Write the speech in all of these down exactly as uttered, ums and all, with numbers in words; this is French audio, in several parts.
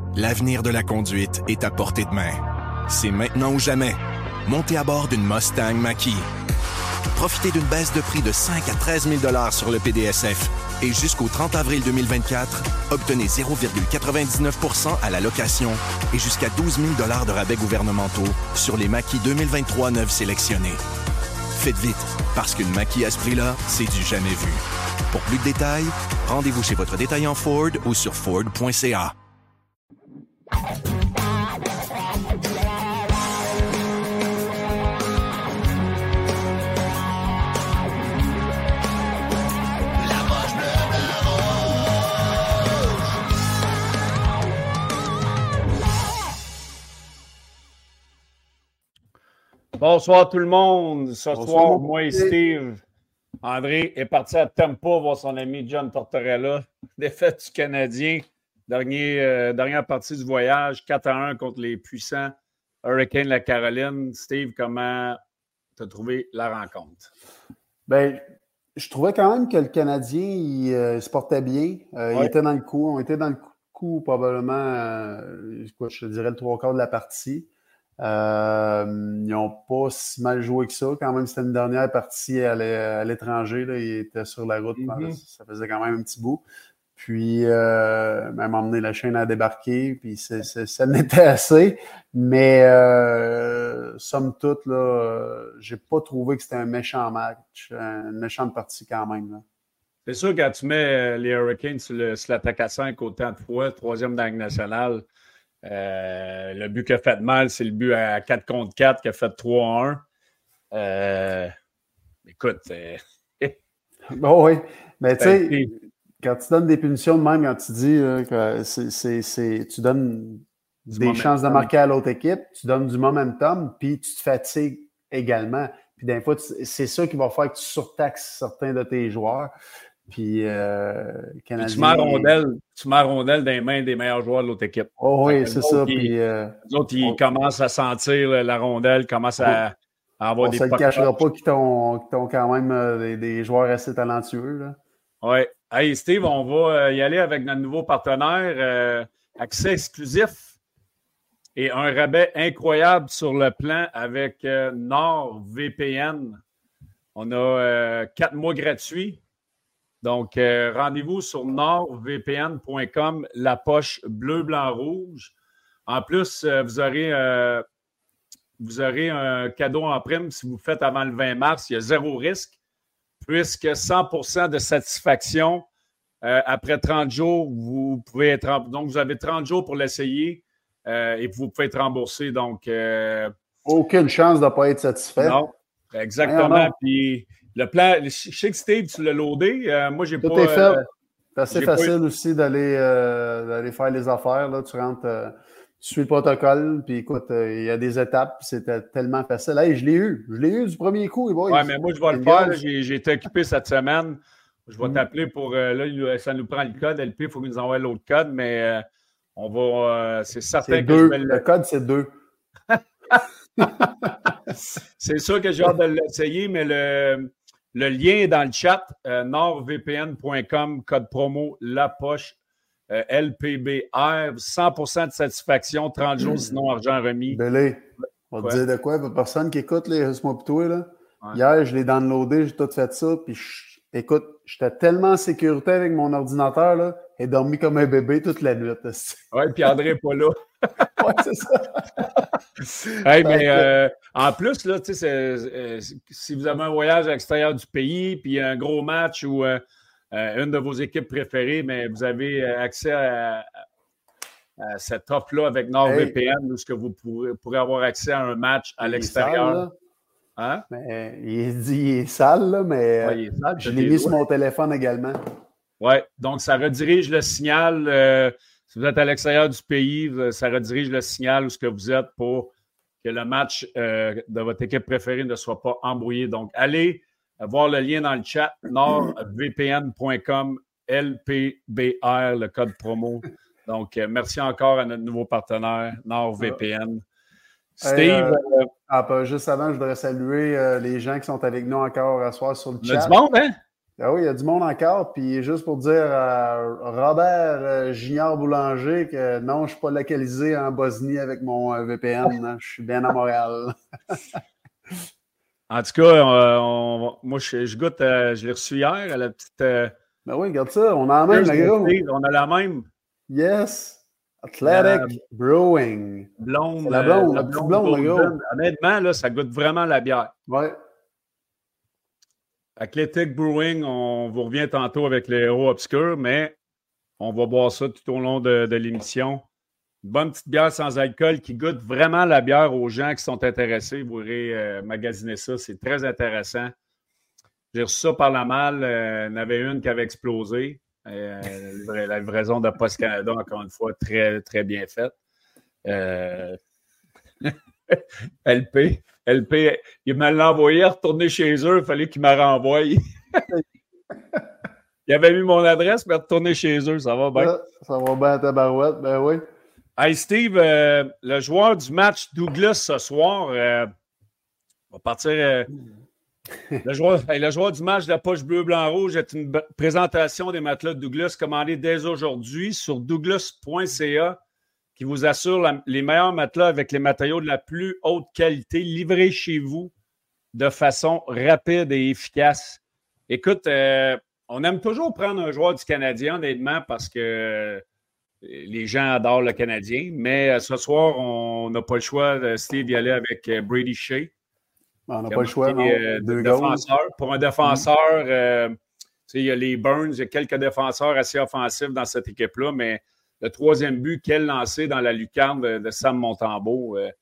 L'avenir de la conduite est à portée de main. C'est maintenant ou jamais. Montez à bord d'une Mustang Mach-E. Profitez d'une baisse de prix de cinq à treize mille dollars sur le P D S F. Et jusqu'au trente avril deux mille vingt-quatre, obtenez zéro virgule quatre-vingt-dix-neuf pour cent à la location et jusqu'à douze mille dollars de rabais gouvernementaux sur les Mach-E deux mille vingt-trois neufs sélectionnés. Faites vite, parce qu'une Mach-E à ce prix-là, c'est du jamais vu. Pour plus de détails, rendez-vous chez votre détaillant Ford ou sur Ford point C A. Bonsoir tout le monde. Ce Bonsoir, soir, mon moi et petit. Steve, André est parti à Tampa voir son ami John Tortorella. Défaite du Canadien. Dernier, euh, dernière partie du voyage, quatre à un contre les puissants Hurricanes de la Caroline. Steve, comment tu as trouvé la rencontre? Ben, je trouvais quand même que le Canadien, il, euh, il se portait bien. Euh, Ouais. Il était dans le coup. On était dans le coup probablement, euh, quoi, je te dirais, le trois quarts de la partie. Euh, ils n'ont pas si mal joué que ça. Quand même, c'était une dernière partie à l'é- à l'étranger. Là. Ils étaient sur la route. Mm-hmm. Ça faisait quand même un petit bout. Puis, euh, même emmené la chaîne à débarquer. Puis, c'est, c'est, ça n'était assez. Mais, euh, somme toute, là, euh, j'ai pas trouvé que c'était un méchant match. Une méchante partie quand même. Là. C'est sûr, quand tu mets euh, les Hurricanes sur, le, sur l'attaque à cinq autant de fois, troisième dans la Ligue nationale, euh, le but qui a fait mal, c'est le but à quatre contre quatre qui a fait trois à un. Euh, écoute, euh, Bon, oui. Mais tu sais, été- quand tu donnes des punitions de même, quand tu dis euh, que c'est, c'est, c'est, tu donnes Du des momentum. chances de marquer à l'autre équipe, tu donnes du momentum, puis tu te fatigues également. Puis des fois, tu- c'est ça qui va faire que tu surtaxes certains de tes joueurs. Puis, euh, Puis Canadien... tu mets la rondelle, tu mets la rondelle dans les mains des meilleurs joueurs de l'autre équipe. Oh Fait oui, que c'est les ça. autres, ils- Puis, euh, les autres, ils on- commencent à sentir la rondelle, commencent à, à avoir on des se le puck cachera touch. pas qu'ils t'ont, qu'ils t'ont quand même euh, des, des joueurs assez talentueux. Là. Ouais. Hey Steve, on va euh, y aller avec notre nouveau partenaire. euh, accès exclusif et un rabais incroyable sur le plan avec euh, NordVPN. On a euh, quatre mois gratuits. Donc, euh, rendez-vous sur nord v p n point com, la poche bleu, blanc, rouge. En plus, euh, vous aurez, euh, vous aurez un cadeau en prime si vous le faites avant le vingt mars. Il y a zéro risque, puisque cent pour cent de satisfaction. Euh, après trente jours, vous pouvez être... rem- Donc, vous avez trente jours pour l'essayer euh, et vous pouvez être remboursé. Donc, euh, Aucune chance de ne pas être satisfait. non, Voyons exactement. donc. Puis, le plan... Je sais que Steve, tu l'as loadé. Euh, moi, j'ai Tout pas... est fait. euh, C'est assez j'ai pas eu- facile aussi d'aller, euh, d'aller faire les affaires. Là. Tu rentres, euh, tu suis le protocole, puis écoute, euh, il y a des étapes, puis c'était tellement facile. Hey, je l'ai eu. Je l'ai eu du premier coup, les boys. Ouais, mais moi, je vais le Une faire. là. grosse- J'ai, j'ai été occupé cette semaine. Je vais Mm. t'appeler pour. euh, là, il- ça nous prend le code. L P, il faut qu'il nous envoie l'autre code, mais euh, on va. euh, c'est certain C'est que je deux. vais Le le. code, c'est deux. C'est sûr que j'ai hâte de l'essayer, mais le, le lien est dans le chat. Euh, nord v p n point com, code promo La Poche, euh, L P B R, cent pour cent de satisfaction, trente jours, sinon argent remis. Belé, on va Quoi? te dire de quoi? Pour personne qui écoute, les moi pis toi, là. Ouais. Hier, je l'ai downloadé, j'ai tout fait ça, puis je- écoute, j'étais tellement en sécurité avec mon ordinateur, là, j'ai dormi comme un bébé toute la nuit. Oui, puis André n'est pas là. Ouais, c'est ça. Hey, Fait mais que- euh, en plus, là, tu sais, c'est- euh, si vous avez un voyage à l'extérieur du pays, puis un gros match ou euh, euh, une de vos équipes préférées, mais vous avez euh, accès à, à cette offre-là avec NordVPN, où ce que vous pourrez, pourrez avoir accès à un match à Il est l'extérieur. sale, là. Hein? Mais, il est dit il est sale, là, mais Ouais, il est sale, je t'as l'ai tes mis sur doigts. mon téléphone également. Oui, donc ça redirige le signal. euh, si vous êtes à l'extérieur du pays, euh, ça redirige le signal où ce que vous êtes pour que le match euh, de votre équipe préférée ne soit pas embrouillé. Donc, allez euh, voir le lien dans le chat, nord v p n point com, L P B R, le code promo. Donc, euh, merci encore à notre nouveau partenaire, NordVPN. Steve, Hey, euh, euh, ah, pas juste avant, je voudrais saluer euh, les gens qui sont avec nous encore à soir sur le on a chat. du monde, hein? Ah oui, il y a du monde encore. Puis juste pour dire à Robert euh, Junior Boulanger que non, je ne suis pas localisé en Bosnie avec mon euh, V P N. Hein, je suis bien à Montréal. En tout cas, euh, on, moi, je, je goûte, euh, je l'ai reçu hier à la petite. Euh, ben oui, regarde ça, on a la même, la gros. On a la même. Yes. Athletic la Brewing. Blonde. C'est la blonde, euh, la, la petite blonde, la gros. Honnêtement, là, ça goûte vraiment la bière. Ouais. Athletic Brewing, on vous revient tantôt avec les héros obscurs, mais on va boire ça tout au long de, de l'émission. Une bonne petite bière sans alcool qui goûte vraiment la bière aux gens qui sont intéressés. Vous irez euh, magasiner ça, c'est très intéressant. J'ai reçu ça par la malle. Euh, il y en avait une qui avait explosé. Euh, la livraison de Post Canada, encore une fois, très, très bien faite. Euh... L P. L P, il me l'a envoyé, retourner chez eux, il fallait qu'il me renvoie. Il avait mis mon adresse, mais retourner chez eux, ça va bien. Ça, ça va bien à ta barouette, ben oui. Hey Steve, euh, le joueur du match Douglas ce soir, euh, on va partir. Euh, le, joueur, hey, le joueur du match de la poche bleu, blanc, rouge est une b- présentation des matelas de Douglas commandée dès aujourd'hui sur douglas point c a qui vous assure la, les meilleurs matelas avec les matériaux de la plus haute qualité livrés chez vous de façon rapide et efficace. Écoute, euh, on aime toujours prendre un joueur du Canadien, honnêtement, parce que les gens adorent le Canadien, mais ce soir, on n'a pas le choix de Steve d'y aller avec Brady Shea. On n'a pas le choix, non. Euh, de défenseur. Pour un défenseur, mm. euh, il y a les Burns, il y a quelques défenseurs assez offensifs dans cette équipe-là, mais le troisième but, quel lancé dans la lucarne de, de Sam Montembeault. Euh...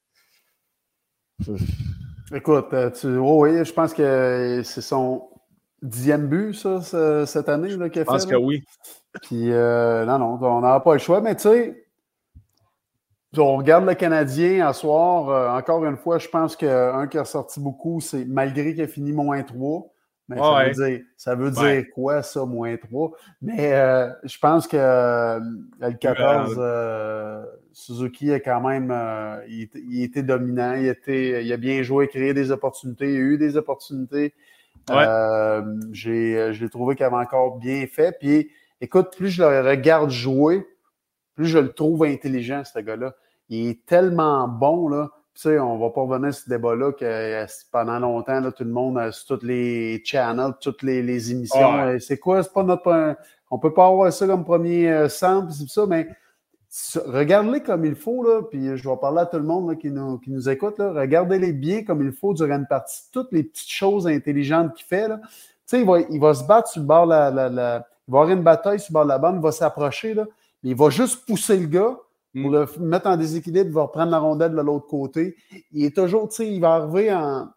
Écoute, tu, oh oui, je pense que c'est son dixième but, ça, ce, cette année, là, qu'il a fait. Je pense là. que oui. Puis, euh, non, non, on n'aura pas le choix, mais tu sais, on regarde le Canadien à soir. Euh, encore une fois, je pense qu'un qui a sorti beaucoup, c'est malgré qu'il a fini moins trois. Mais oh, ça, ouais. veut dire, ça veut dire ouais. quoi, ça, moins trois? Mais euh, je pense que euh, le quatorze, euh, Suzuki a quand même euh, il, il était dominant, il, était, il a bien joué, créé des opportunités, il a eu des opportunités. Ouais. Euh, j'ai, je l'ai trouvé qu'il avait encore bien fait. Puis, écoute, plus je le regarde jouer, plus je le trouve intelligent, ce gars-là. Il est tellement bon, là. Tu sais, on va pas revenir sur ce débat-là que pendant longtemps, là, tout le monde, sur tous les channels, toutes les, les émissions, oh ouais. c'est quoi? C'est pas notre... On peut pas avoir ça comme premier centre, c'est ça, mais regardez-les comme il faut, là, puis je vais parler à tout le monde là, qui, nous, qui nous écoute, là, regardez-les bien comme il faut durant une partie. Toutes les petites choses intelligentes qu'il fait, là. Tu sais, il va, il va se battre sur le bord, la, la, la, il va avoir une bataille sur le bord de la bande, il va s'approcher, là, mais il va juste pousser le gars pour le mettre en déséquilibre, il va reprendre la rondelle de l'autre côté. Il est toujours, tu sais, il va arriver en,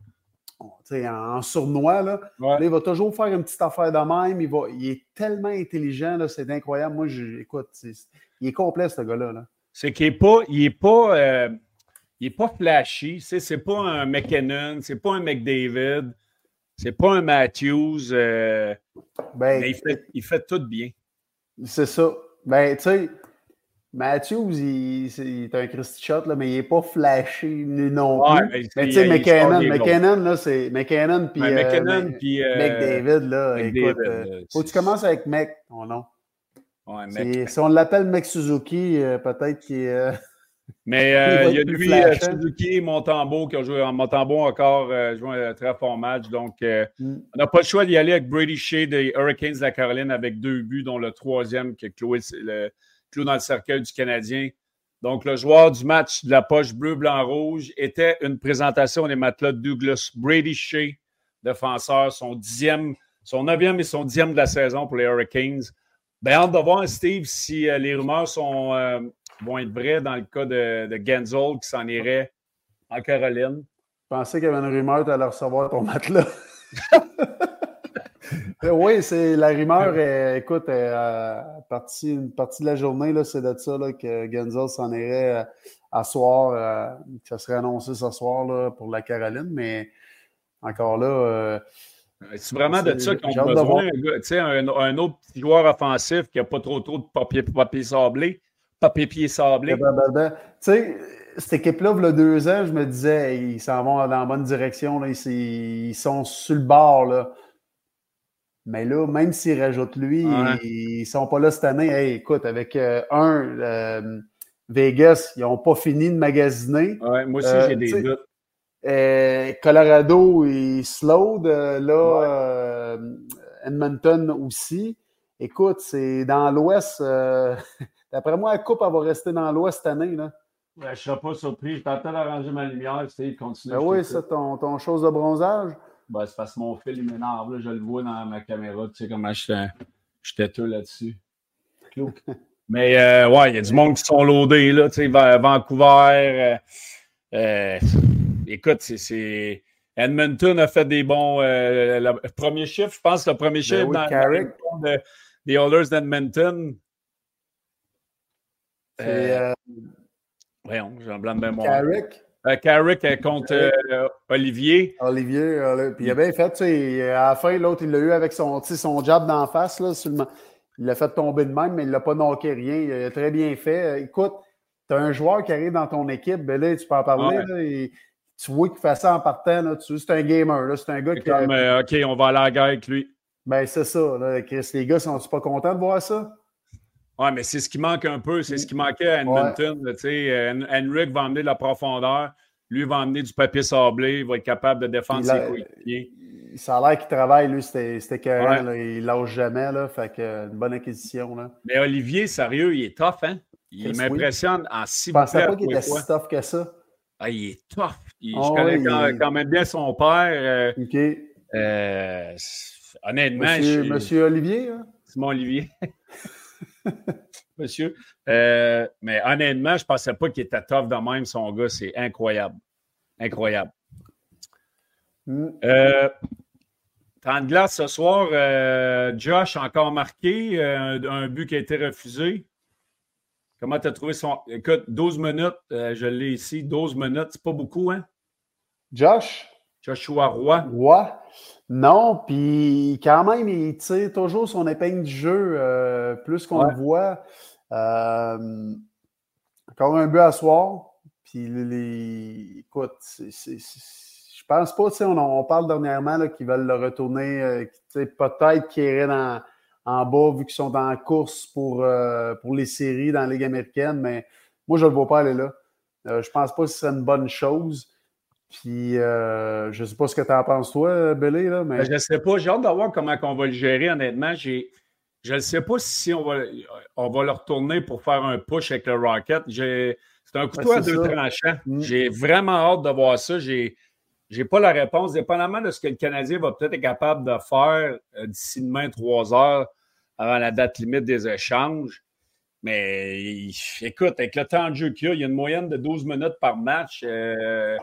en sournois, là. Ouais. Là. Il va toujours faire une petite affaire de même. Il, va, il est tellement intelligent, là, c'est incroyable. Moi, je, écoute, c'est, il est complet, ce gars-là. Là. C'est qu'il n'est pas, il est pas, euh, il est pas flashy. C'est, c'est pas un McKinnon, c'est pas un McDavid, c'est pas un Matthews. Euh, ben, mais il fait, il fait tout bien. C'est ça. Ben, tu sais, Matthews, il, il est un Christy Shot, là, mais il n'est pas flashé non plus. Ouais, mais, mais tu sais, McKinnon, McKinnon, là, c'est McKinnon puis ouais, McKinnon, euh, puis euh, McDavid, là. McDavid, écoute, euh, faut que tu commences avec Mec, oh non. Ouais, Mec. Si on l'appelle Mec Suzuki, euh, peut-être qu'il est. Euh, mais euh, il y a lui, euh, Suzuki, Montembeault, qui a joué en Montembeau encore, euh, joué un très fort match. Donc, euh, mm. on n'a pas le choix d'y aller avec Brady Shea des Hurricanes de la Caroline avec deux buts, dont le troisième qui a cloué le. Clou dans le cercueil du Canadien. Donc, le joueur du match de la poche bleu, blanc, rouge était une présentation des matelas de Douglas. Brady Shea, défenseur, son dixième, son neuvième et son dixième de la saison pour les Hurricanes. Bien, hâte de voir, Steve, si euh, les rumeurs sont, euh, vont être vraies dans le cas de, de Genzel qui s'en irait en Caroline. Je pensais qu'il y avait une rumeur, tu allais recevoir ton matelas. Oui, c'est la rumeur, euh, écoute, euh, partie, une partie de la journée, là, c'est de ça là, que Genzel s'en irait euh, à soir, euh, que ça serait annoncé ce soir là, pour la Caroline, mais encore là... Euh, c'est vraiment c'est, de ça qu'on a besoin, un, un, un autre petit joueur offensif qui n'a pas trop trop de papier, papier sablé, papier sablé. Ben, ben, ben. Tu sais, cette équipe-là, il y a deux ans, je me disais, ils s'en vont dans la bonne direction, là, ils, ils sont sur le bord, là. Mais là, même s'ils rajoutent lui, Ouais. ils ne sont pas là cette année. Hey, écoute, avec euh, un, euh, Vegas, ils n'ont pas fini de magasiner. Ouais, moi aussi, Euh, j'ai des tu sais, doutes. euh, Colorado, ils slowed. euh, Là, Ouais. euh, Edmonton aussi. Écoute, c'est dans l'Ouest. euh, D'après moi, la Coupe, elle va rester dans l'Ouest cette année. Là. Ouais, je ne serais pas surpris. Je tentais d'arranger ma lumière, tu sais, continuer, Ben je oui, t'écoute. ça, ton, ton chose de bronzage. Ben, c'est parce que mon fil il m'énerve, là, je le vois dans ma caméra, tu sais comment je suis têteux là-dessus. Clouc. Mais euh, ouais, il y a du monde qui sont loadés, là, tu sais, Vancouver. Euh, euh, écoute, c'est, c'est. Edmonton a fait des bons. Euh, le premier chiffre, je pense, le premier Ben chiffre oui, dans, Carrick. dans de, des Oilers d'Edmonton. C'est Euh, euh, voyons, j'ai un blanc de mémoire. Carrick. Euh, Carrick euh, contre euh, Olivier. Olivier, euh, là, puis il a bien fait, tu sais, à la fin, l'autre, il l'a eu avec son, tu sais, son jab d'en face, là, seulement. Il l'a fait tomber de même, mais il l'a pas knocké rien. Il a très bien fait. Écoute, tu as un joueur qui arrive dans ton équipe, ben là, tu peux en parler, Ouais. là, et tu vois qu'il fait ça en partant, là, tu c'est un gamer, là, c'est un gars C'est qui... comme, euh, OK, on va aller à la guerre avec lui. Ben, c'est ça, là, Chris, les gars, sont-ils pas contents de voir ça? Oui, mais c'est ce qui manque un peu. C'est ce qui manquait à Edmonton. Ouais. Tu sais, Henrik va amener de la profondeur. Lui va amener du papier sablé. Il va être capable de défendre Puis là, ses coéquipiers. Ça a l'air qu'il travaille, lui, c'était, c'était carré. Ouais. Là, il lâche jamais. Là, fait que, une bonne acquisition. Là. Mais Olivier, sérieux, il est tough, hein? Il Chris, m'impressionne oui. en six Je pensais boucles pas qu'il était si tough que ça. Ah, il est tough. Il, oh, je connais oui, quand, il... quand même bien son père. Euh, OK. Euh, honnêtement, Monsieur, je, Monsieur Olivier, hein? Simon Olivier. Monsieur. Euh, mais honnêtement, je ne pensais pas qu'il était tough de même, son gars. C'est incroyable. Incroyable. Mm. Euh, temps de glace ce soir, euh, Josh a encore marqué euh, un, un but qui a été refusé. Comment tu as trouvé son. Écoute, douze minutes, euh, je l'ai ici, douze minutes, c'est pas beaucoup, hein? Josh? Joshua Roy. Roy? Non, puis quand même, il tire toujours son épingle du jeu, euh, plus qu'on ouais. le voit. Euh, encore un but à soir. Puis, les, écoute, c'est, c'est, c'est, je pense pas, tu sais, on, on parle dernièrement là, qu'ils veulent le retourner, euh, peut-être qu'ils iraient dans, en bas vu qu'ils sont en course pour, euh, pour les séries dans la Ligue américaine, mais moi, je ne le vois pas aller là. Euh, je pense pas que ce serait une bonne chose. Puis, euh, je ne sais pas ce que tu en penses, toi, Billy, là, mais... Je ne sais pas. J'ai hâte de voir comment on va le gérer, honnêtement. J'ai... Je ne sais pas si on va, on va le retourner pour faire un push avec le Rocket. J'ai... C'est un couteau ouais, c'est à deux ça. tranchants. Mm. J'ai vraiment hâte de voir ça. J'ai n'ai pas la réponse. Dépendamment de ce que le Canadien va peut-être être capable de faire euh, d'ici demain, trois heures, avant la date limite des échanges. Mais écoute, avec le temps de jeu qu'il y a, il y a une moyenne de douze minutes par match. Euh,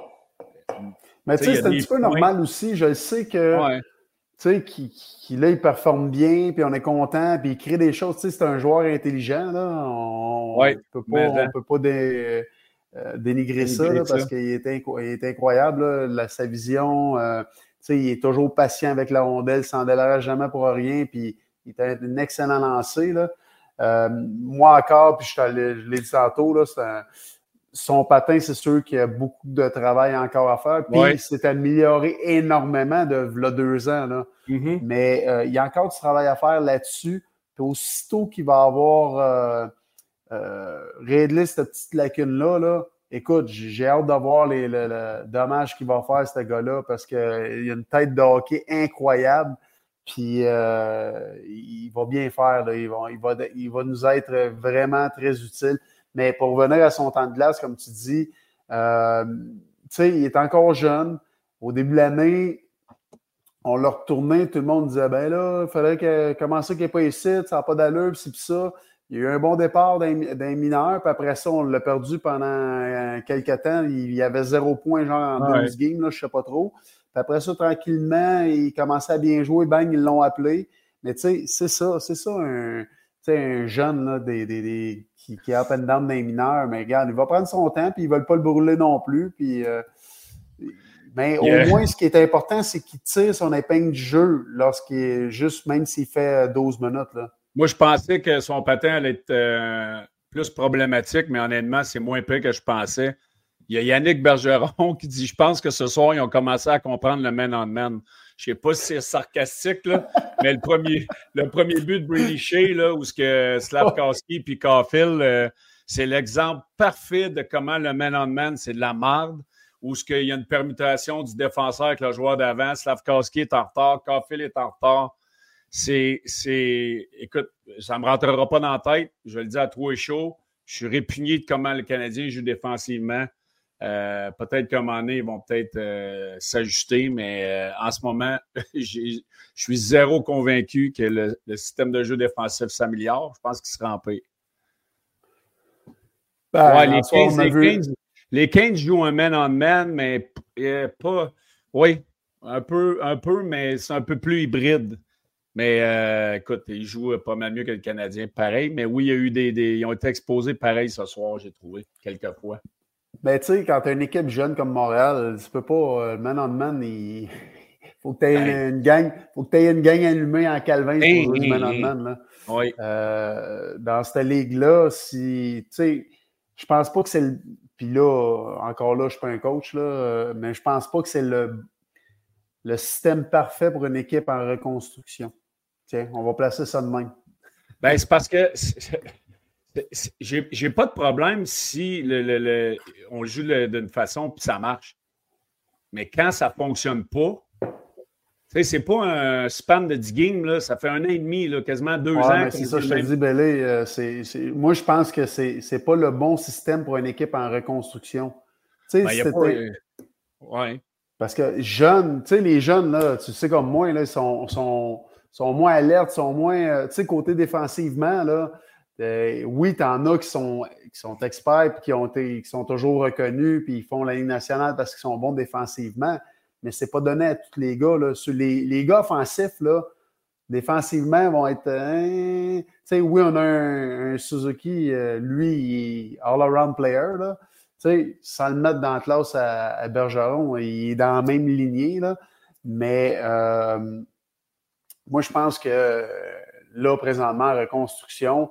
Mais tu sais, c'est un petit peu points. normal aussi. Je sais que, ouais. tu sais, qu'il, qu'il, là, il performe bien, puis on est content, puis il crée des choses. Tu sais, c'est un joueur intelligent, là. On ouais, ne peut pas, on peut pas dé, euh, dénigrer ça, là, parce qu'il est, inco- il est incroyable, là, la, sa vision. Euh, tu sais, il est toujours patient avec la rondelle, il s'en délarge jamais pour rien, puis il est un excellent lancé, là. Euh, moi encore, puis je, je l'ai dit tantôt, là, c'est un... Son patin, c'est sûr qu'il y a beaucoup de travail encore à faire. Puis, ouais. il s'est amélioré énormément de là, deux ans. Là. Mm-hmm. Mais euh, il y a encore du travail à faire là-dessus. Puis, aussitôt qu'il va avoir euh, euh, réglé cette petite lacune-là, là, écoute, j'ai hâte de voir les, le, le dommage qu'il va faire, ce gars-là, parce qu'il a une tête de hockey incroyable. Puis, euh, il va bien faire. Là. Il, va, il, va, il va nous être vraiment très utile. Mais pour revenir à son temps de glace, comme tu dis, euh, tu sais, il est encore jeune. Au début de l'année, on l'a retourné, tout le monde disait, ben là, il fallait que, comment ça qu'il n'est pas ici, ça n'a pas d'allure, pis pis ça. Il y a eu un bon départ d'un, d'un mineur, puis après ça, on l'a perdu pendant quelques temps. Il y avait zéro point, genre en ouais. douze games, là, je ne sais pas trop. Puis après ça, tranquillement, il commençait à bien jouer, bang, ils l'ont appelé. Mais tu sais, c'est ça, c'est ça un... Tu sais, un jeune là, des, des, des, qui, qui est up and down dans les mineurs, mais regarde, il va prendre son temps, puis ils ne veulent pas le brûler non plus. Puis, euh, mais yeah. au moins, ce qui est important, c'est qu'il tire son épingle du jeu lorsqu'il est juste, même s'il fait douze minutes. Là. Moi, je pensais que son patin allait être euh, plus problématique, mais honnêtement, c'est moins pire que je pensais. Il y a Yannick Bergeron qui dit « Je pense que ce soir, ils ont commencé à comprendre le man-on-man. » Je ne sais pas si c'est sarcastique, là, mais le premier, le premier but de Brady Shea, là, où ce que Slavkowski et Caulfield, euh, c'est l'exemple parfait de comment le man-on-man, c'est de la merde, où ce qu'il y a une permutation du défenseur avec le joueur d'avant. Slavkowski est en retard, Caulfield est en retard. C'est, c'est, écoute, ça ne me rentrera pas dans la tête. Je vais le dire à trop et chaud. Je suis répugné de comment le Canadien joue défensivement. Euh, peut-être qu'à un moment donné, ils vont peut-être euh, s'ajuster, mais euh, en ce moment, je suis zéro convaincu que le, le système de jeu défensif s'améliore. Je pense qu'il sera en paix. Ben, ouais, les, Kings, les, Kings, les Kings jouent un man-on-man, mais euh, pas... Oui, un peu, un peu, mais c'est un peu plus hybride. Mais euh, écoute, ils jouent pas mal mieux que le Canadien, pareil. Mais oui, il y a eu des, des ils ont été exposés pareil ce soir, j'ai trouvé, quelques fois. Ben, tu sais, quand tu as une équipe jeune comme Montréal, tu peux pas, man-on-man, il faut que tu aies hey. une gang, faut que tu aies une gang allumée en Calvin pour hey, jouer hey, du man-on-man. Là. Oui. Euh, dans cette ligue-là, si, tu sais, je pense pas que c'est le... Puis là, encore là, je suis pas un coach, là, mais je pense pas que c'est le, le système parfait pour une équipe en reconstruction. Tiens, on va placer ça de même. Ben, c'est parce que c'est, c'est, j'ai, j'ai pas de problème si le, le, le, on joue le, d'une façon puis ça marche. Mais quand ça fonctionne pas, tu sais, c'est pas un span de dix games, là, ça fait un an et demi, là, quasiment deux ouais, ans. Mais c'est ça, je te dis, Bélé, euh, c'est, c'est, moi, je pense que c'est, c'est pas le bon système pour une équipe en reconstruction. Tu sais, ben, c'était... Pas, euh, ouais. Parce que jeunes, tu sais, les jeunes, là, tu sais comme moi, là, ils sont, sont, sont moins alertes, sont moins, euh, tu sais, côté défensivement, là, euh, oui, t'en as qui sont, qui sont experts, puis qui, ont été, qui sont toujours reconnus, puis ils font la Ligue nationale parce qu'ils sont bons défensivement, mais c'est pas donné à tous les gars, là. Sur les, les gars offensifs, là, défensivement, vont être, hein, tu sais, oui, on a un, un Suzuki, euh, lui, il est all-around player, là. Tu sais, sans le mettre dans la classe à, à Bergeron, il est dans la même lignée, là. Mais euh, moi, je pense que là, présentement, en reconstruction,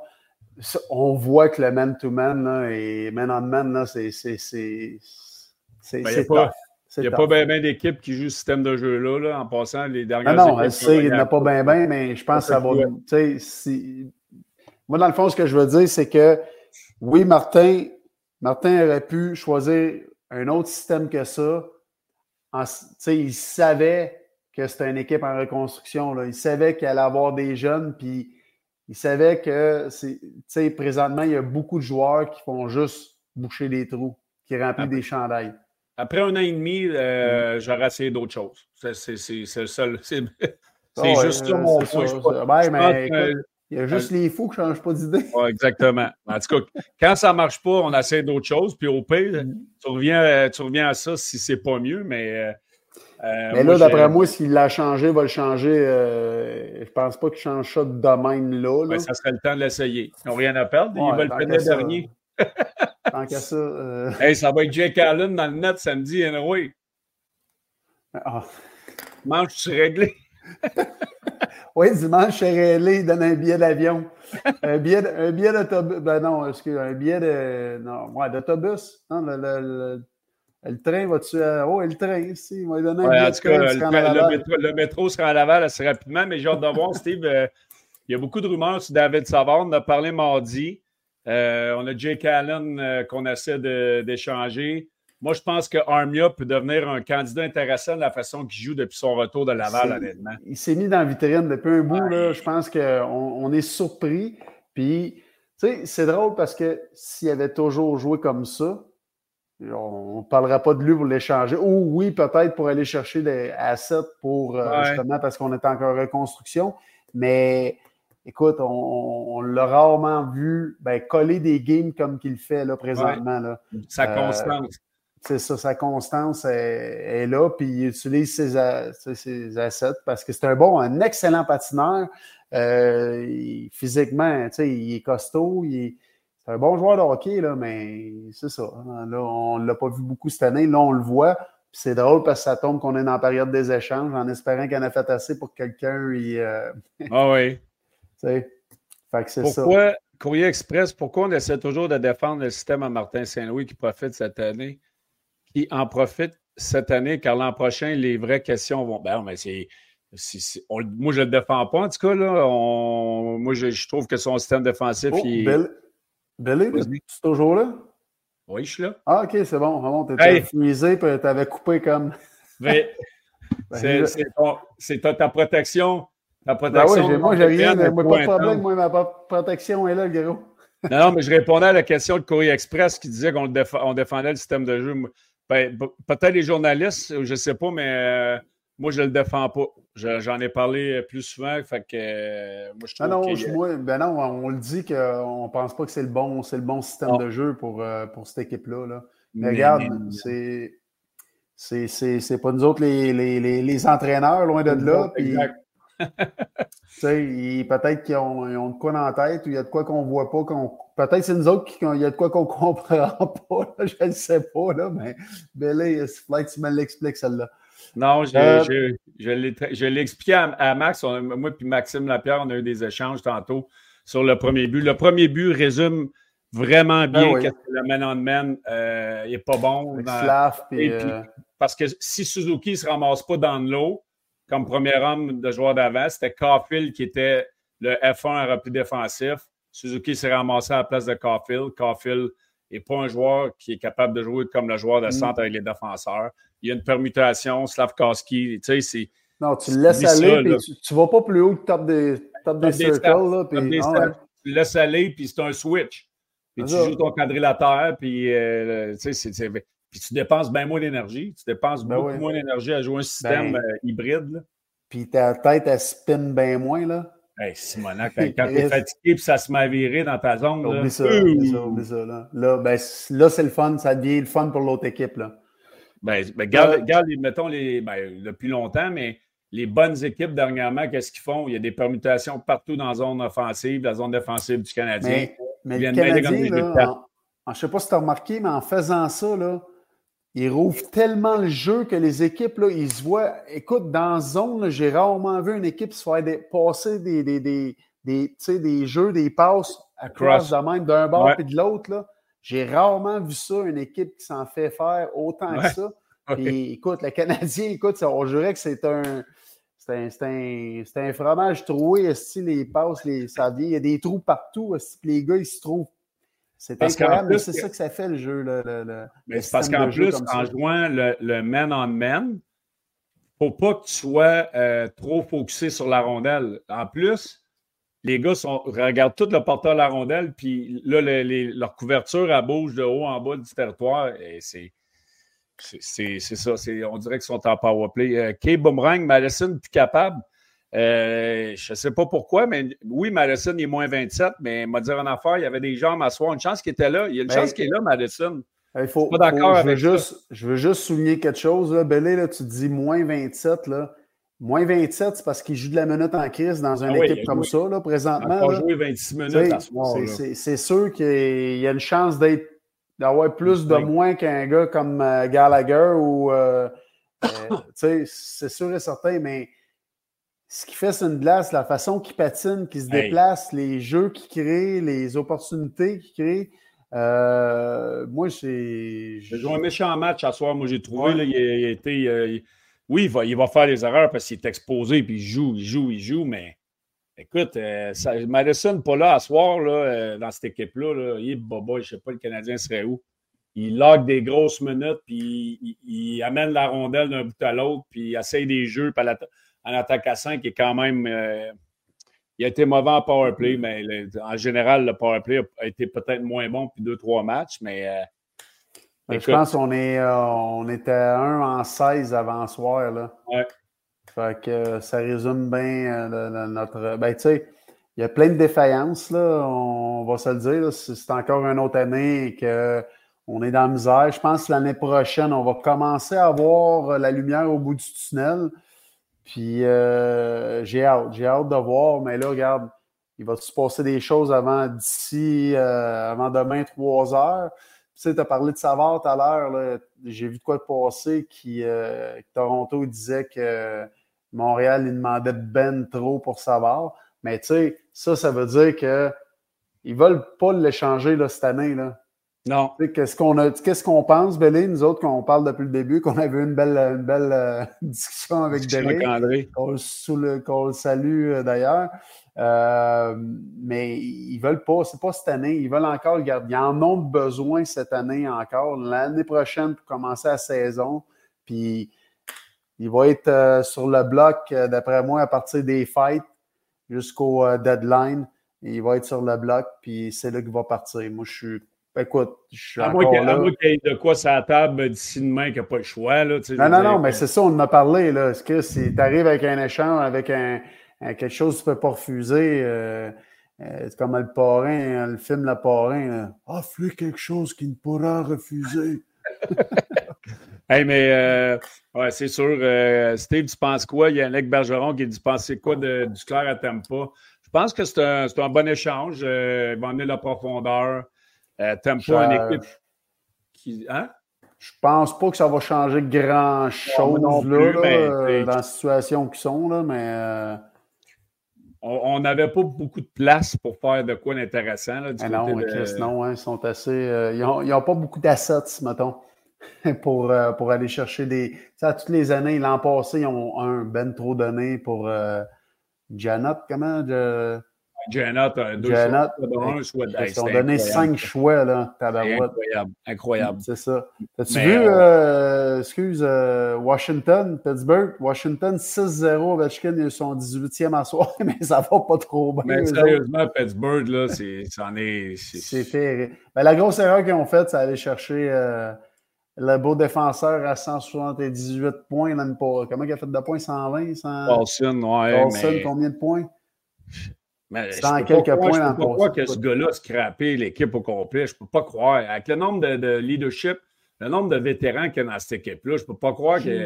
on voit que le man-to-man là, et man-on-man, là, c'est, c'est, c'est, c'est, ben, c'est tough. Il n'y a pas bien ben d'équipes qui jouent ce système de jeu-là, là, en passant les dernières non, non, équipes. Non, je sais, il n'y en a pas bien, bien, mais je pense que ça va... Tu sais, si... Moi, dans le fond, ce que je veux dire, c'est que, oui, Martin, Martin aurait pu choisir un autre système que ça. En, tu sais, il savait que c'était une équipe en reconstruction, là. Il savait qu'il allait avoir des jeunes, puis il savait que, tu sais, présentement, il y a beaucoup de joueurs qui font juste boucher des trous, qui remplissent des chandails. Après un an et demi, euh, mmh. j'aurais essayé d'autres choses. C'est, c'est, c'est, c'est, c'est, c'est, c'est oh, juste ouais, ça mon c'est point. Ça, je pas, ben, je mais pense, écoute, il y a juste euh, les fous qui ne changent pas d'idée. Ouais, exactement. En tout cas, quand ça ne marche pas, on essaie d'autres choses. Puis au pire, mmh. tu, reviens, tu reviens à ça si c'est pas mieux. Mais, euh, mais là, d'après moi, s'il l'a changé, il va le changer. Euh, je pense pas qu'il change ça de domaine là. là. Ben, ça serait le temps de l'essayer. Ils n'ont rien à perdre. Ouais, ils veulent le finir dernier. Tant qu'à ça. Euh... Hey, ça va être Jake Allen dans le net samedi, anyway. Ah. Dimanche, tu es réglé. Oui, dimanche, c'est réglé. Il donne un billet d'avion. un billet, un billet d'autobus. Ben non, excuse, un billet de. Non, ouais, d'autobus. Non, le, le, le, le train va-tu. À... Oh, le train, ici. Il va donner un ouais, billet en de tout cas, train. Le, le, métro, le métro sera à Laval assez rapidement, mais j'ai hâte de voir, Steve. Euh, il y a beaucoup de rumeurs sur David Savard. On a parlé mardi. Euh, on a Jake Allen euh, qu'on essaie de, d'échanger. Moi, je pense que Armia peut devenir un candidat intéressant de la façon qu'il joue depuis son retour de Laval, honnêtement. Il s'est mis dans la vitrine depuis un bout. Ouais. Là, je pense qu'on on est surpris. Puis, tu sais, c'est drôle parce que s'il avait toujours joué comme ça, on ne parlera pas de lui pour l'échanger. Ou oui, peut-être pour aller chercher des assets pour euh, ouais. justement parce qu'on est encore en reconstruction. Mais écoute, on, on l'a rarement vu ben, coller des games comme qu'il fait là, présentement. Ouais. Là. Sa constance. Euh, C'est ça, sa constance est, est là, puis il utilise ses, ses assets parce que c'est un bon, un excellent patineur. Euh, il, physiquement, tu sais, il est costaud, il est, c'est un bon joueur de hockey, là, mais c'est ça. Là, on ne l'a pas vu beaucoup cette année. Là, on le voit. Puis c'est drôle parce que ça tombe qu'on est dans la période des échanges en espérant qu'il en a fait assez pour que quelqu'un il, euh... Ah oui. Tu sais, fait que c'est pourquoi, ça. Courrier Express, pourquoi on essaie toujours de défendre le système à Martin Saint-Louis qui profite cette année? Qui en profite cette année, car l'an prochain, les vraies questions vont. Ben, mais c'est. c'est, c'est on, moi, je ne le défends pas, en tout cas. Là. On, moi, je, je trouve que son système défensif. Oh, il... Billy, Billy tu es toujours là? Oui, je suis là. Ah, OK, c'est bon. Vraiment, tu étais hey. frisé et tu avais coupé comme. Mais, c'est, c'est, ton, c'est ta, ta protection. Ta protection. Ben oui, j'ai, moi, j'ai rien. Moi, pas de problème. Moi, ma protection est là, gros. Non, non, mais je répondais à la question de Courrier Express qui disait qu'on déf- on défendait le système de jeu. Ben, peut-être les journalistes, je ne sais pas, mais euh, moi, je ne le défends pas. Je, j'en ai parlé plus souvent. Fait que, euh, moi, je trouve non, non, je, moi, ben non, on, on le dit qu'on ne pense pas que c'est le bon, c'est le bon système non. de jeu pour, euh, pour cette équipe-là. Là. Mais, mais regarde, mais, c'est, c'est, c'est, c'est pas nous autres les, les, les, les entraîneurs, loin de là. Puis, peut-être qu'ils ont, ils ont de quoi dans la tête ou il y a de quoi qu'on ne voit pas. Qu'on... Peut-être c'est nous autres qui il y a de quoi qu'on ne comprend pas. Là, je ne sais pas, là, mais Billy, il faudrait que tu me l'expliques, celle-là. Non, j'ai, euh... je, je, l'ai, je l'ai expliqué à, à Max. On, moi et Maxime Lapierre, on a eu des échanges tantôt sur le premier but. Le premier but résume vraiment bien ah oui. que le man-on-man euh, n'est pas bon. Dans... Slav, puis, et puis, euh... Parce que si Suzuki ne se ramasse pas dans l'eau, comme premier homme de joueur d'avant, c'était Caulfield qui était le F un en repli défensif. Suzuki s'est ramassé à la place de Caulfield. Caulfield n'est pas un joueur qui est capable de jouer comme le joueur de centre mm. avec les défenseurs. Il y a une permutation, Slavkowski, tu sais, c'est... Non, tu le laisses aller, puis tu ne vas pas plus haut que top des, top des circles. Là, puis, des non, ouais. Tu le laisses aller, puis c'est un switch. Puis tu ça. joues ton quadrilatère, puis euh, tu sais, c'est... c'est Puis tu dépenses bien moins d'énergie. Tu dépenses ben beaucoup oui. moins d'énergie à jouer un système ben, euh, hybride. Là. Puis ta tête, elle spin bien moins. Là. Hey, Simonac, quand tu es fatigué puis ça se met à virer dans ta zone. Oublie là. ça, oublie ça, oublie ça. Là, là, ben, là, c'est le fun. Ça devient le fun pour l'autre équipe. Là. Ben, ben garde, euh, garde, mettons, les, ben, depuis longtemps, mais les bonnes équipes, dernièrement, qu'est-ce qu'ils font? Il y a des permutations partout dans la zone offensive, la zone défensive du Canadien. Mais, mais le Canadien, là, en, je ne sais pas si tu as remarqué, mais en faisant ça, là, ils rouvrent tellement le jeu que les équipes, là, ils se voient. Écoute, dans la zone, là, j'ai rarement vu une équipe se faire des, passer des, des, des, des, des jeux, des passes à cross de même d'un bord ouais. puis de l'autre. Là. J'ai rarement vu ça, une équipe qui s'en fait faire autant ouais. que ça. Puis okay. écoute, le Canadien, écoute, ça, on dirait que c'est un. C'est un, c'est un, c'est un fromage troué, les passes, les, ça vient. Il y a des trous partout, les gars, ils se trouvent. C'est parce incroyable, plus, mais c'est ça que ça fait le jeu. Le, le, le, mais c'est parce qu'en plus, en jouant le, le man-on-man, il ne faut pas que tu sois euh, trop focusé sur la rondelle. En plus, les gars sont, regardent tout le porteur de la rondelle, puis là, les, les, leur couverture, elle bouge de haut en bas du territoire, et c'est, c'est, c'est, c'est ça. C'est, on dirait qu'ils sont en powerplay. Euh, Kay Boomerang, Madison, plus capable. Euh, je ne sais pas pourquoi, mais oui, Madison est moins vingt-sept, mais il m'a dit en affaire, il y avait des jambes à soir. Une chance qu'il était là. Il y a une ben, chance qu'il est là, Madison. Il faut, pas d'accord faut, avec je veux ça. Juste, je veux juste souligner quelque chose. Là. Bellé, là, tu te dis moins vingt-sept. Là. Moins vingt-sept, c'est parce qu'il joue de la minute en crise dans une ah équipe oui, comme joué, ça, là, présentement. Il a joué vingt-six minutes à soir. C'est, c'est, c'est sûr qu'il y a une chance d'être, d'avoir plus de moins qu'un gars comme euh, Gallagher ou. Euh, euh, c'est sûr et certain, mais. Ce qui fait, c'est une glace, la façon qu'il patine, qu'il se hey. déplace, les jeux qu'il crée, les opportunités qu'il crée. Euh, moi, c'est... J'ai joué un méchant match à soir. Moi, j'ai trouvé, ouais. là, il, a, il a été... Il, oui, il va, il va faire les erreurs parce qu'il est exposé, puis il joue, il joue, il joue, mais écoute, euh, ça, Madison pas là à soir, là, euh, dans cette équipe-là. Là, il est boba, je ne sais pas, le Canadien serait où. Il log des grosses minutes, puis il, il, il amène la rondelle d'un bout à l'autre, puis il essaye des jeux, puis à la en attaque à cinq, il est quand même... Euh, il a été mauvais en powerplay, mais le, en général, le powerplay a, a été peut-être moins bon depuis deux, trois matchs, mais... Euh, écoute, je pense qu'on est, euh, on était à un en seize avant soir, là. Ouais. Fait que euh, ça résume bien euh, notre... Ben, tu sais, il y a plein de défaillances, là, on va se le dire. Là, c'est encore une autre année et qu'on est dans la misère. Je pense que l'année prochaine, on va commencer à voir la lumière au bout du tunnel. Puis euh, j'ai hâte, j'ai hâte de voir, mais là, regarde, il va se passer des choses avant d'ici, euh, avant demain, trois heures. Tu sais, tu as parlé de Savard tout à l'heure, là, j'ai vu de quoi passer, qui euh, Toronto disait que Montréal, il demandait ben trop pour Savard. Mais tu sais, ça, ça veut dire que ils veulent pas l'échanger là, cette année, là. Non. Qu'est-ce qu'on a, qu'est-ce qu'on pense, Bélé, nous autres, qu'on parle depuis le début, qu'on avait eu une belle, une belle euh, discussion avec Derek, qu'on, qu'on le salue euh, d'ailleurs. Euh, mais ils veulent pas, c'est pas cette année, ils veulent encore le garder. Ils en ont besoin cette année encore, l'année prochaine pour commencer la saison. Puis il va être euh, sur le bloc, euh, d'après moi, à partir des fights jusqu'au euh, deadline. Il va être sur le bloc, puis c'est là qu'il va partir. Moi, je suis. Écoute, je suis à encore moins là. À moins qu'il y ait de quoi sur la table d'ici demain qu'il n'y a pas le choix. Là, non, non, non, mais c'est ça, on en a parlé. Là. Est-ce que si tu arrives avec un échange, avec un, un, quelque chose que tu ne peux pas refuser, euh, euh, c'est comme le parrain, le film Le Parrain. Offre-lui quelque chose qu'il ne pourra refuser. Hey, mais euh, ouais, c'est sûr. Euh, Steve, tu penses quoi? Il y a Alec Bergeron qui dit penser quoi de, du Clair à Tampa? Je pense que c'est un, c'est un bon échange. Euh, il va amener la profondeur. Euh, Tampa, je, une équipe qui. Hein? Je pense pas que ça va changer grand-chose non, là, plus, là, mais, dans la situation qu'ils sont, là, mais. Euh... On n'avait pas beaucoup de place pour faire de quoi d'intéressant. Là, du non, de... Chris, non, hein, ils sont assez. Euh, ils n'ont pas beaucoup d'assets, mettons. Pour, euh, pour aller chercher des. Tu sais, toutes les années, l'an passé, ils ont un ben trop donné pour euh, Janot, comment? De... Janot, deux Janot, choix. Un, soit... Ils ont donné cinq choix, là, tabarouette. Incroyable, incroyable. C'est ça. As-tu vu, on... euh, excuse, euh, Washington, Pittsburgh, Washington six zéro, Ovechkin, ils sont dix-huitième à soir, mais ça va pas trop bien. Mais sérieusement, autres. Pittsburgh, là, c'est, c'en est... C'est terrible. Ben, la grosse erreur qu'ils ont faite, c'est aller chercher... Euh, le beau défenseur à cent soixante-dix-huit points. Là, comment il a fait de points? cent vingt? cent... Paulson, ouais. Paulson, mais... combien de points? Mais cent je quelques pas points croire, dans je peux pas croire que ce gars-là a scrappé l'équipe au complet. Je peux pas croire. Avec le nombre de, de leadership, le nombre de vétérans qu'il y a dans cette équipe-là, je peux pas croire que...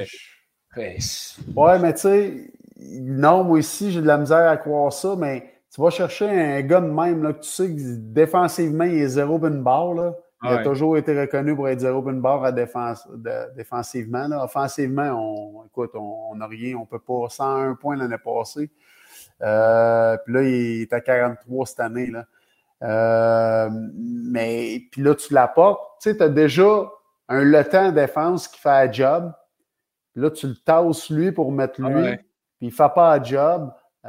Ouais, mais tu sais, non, moi aussi, j'ai de la misère à croire ça, mais tu vas chercher un gars de même, là, que tu sais que défensivement, il est zéro pin barre, là. Il a ouais. toujours été reconnu pour être zéro pin barre à défense, de, défensivement. Là. Offensivement, on, écoute, on n'a rien. On ne peut pas cent un points l'année passée. Euh, puis là, il est à quarante-trois cette année. Là. Euh, mais puis là, tu l'apportes. Tu sais, tu as déjà un Le Temps en défense qui fait un job. Puis là, tu le tasses lui pour mettre lui. Ouais. Puis il ne fait pas un job.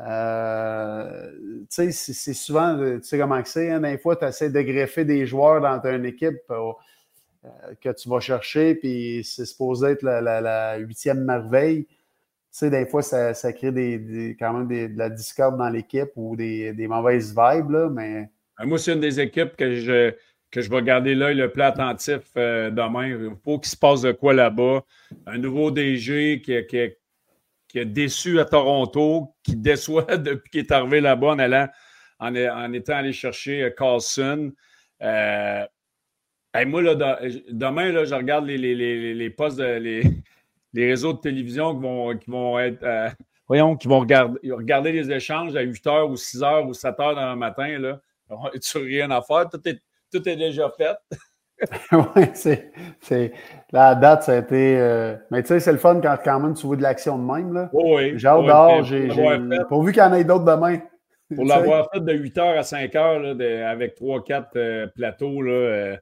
Euh, tu sais, c'est, c'est souvent, tu sais comment c'est, hein, des fois, tu essaies de greffer des joueurs dans ton équipe pour, euh, que tu vas chercher, puis c'est supposé être la, la, la huitième merveille. Tu sais, des fois, ça, ça crée des, des, quand même des, de la discorde dans l'équipe ou des, des mauvaises vibes, là, mais... Moi, c'est une des équipes que je, que je vais garder l'œil le plus attentif euh, demain. Il faut qu'il se passe de quoi là-bas. Un nouveau D G qui, qui qui a déçu à Toronto, qui déçoit depuis qu'il est arrivé là-bas en, allant, en, en étant allé chercher Carlson. Euh, hey, moi, là, demain, là, je regarde les, les, les, les postes, de, les, les réseaux de télévision qui vont, qui vont être... Euh, voyons, qui vont regarder, regarder les échanges à huit heures ou six heures ou sept heures dans le matin. Là. Tu n'as rien à faire. Tout est, tout est déjà fait. Oui, c'est, c'est. La date, ça a été. Euh... Mais tu sais, c'est le fun quand, quand même tu vois de l'action de même. Là. Oh oui. J'ai hâte d'or, j'ai. j'ai... Pourvu qu'il y en ait d'autres demain. Pour l'avoir fait de huit heures à cinq heures, là, de, avec trois quatre euh, plateaux, là, euh,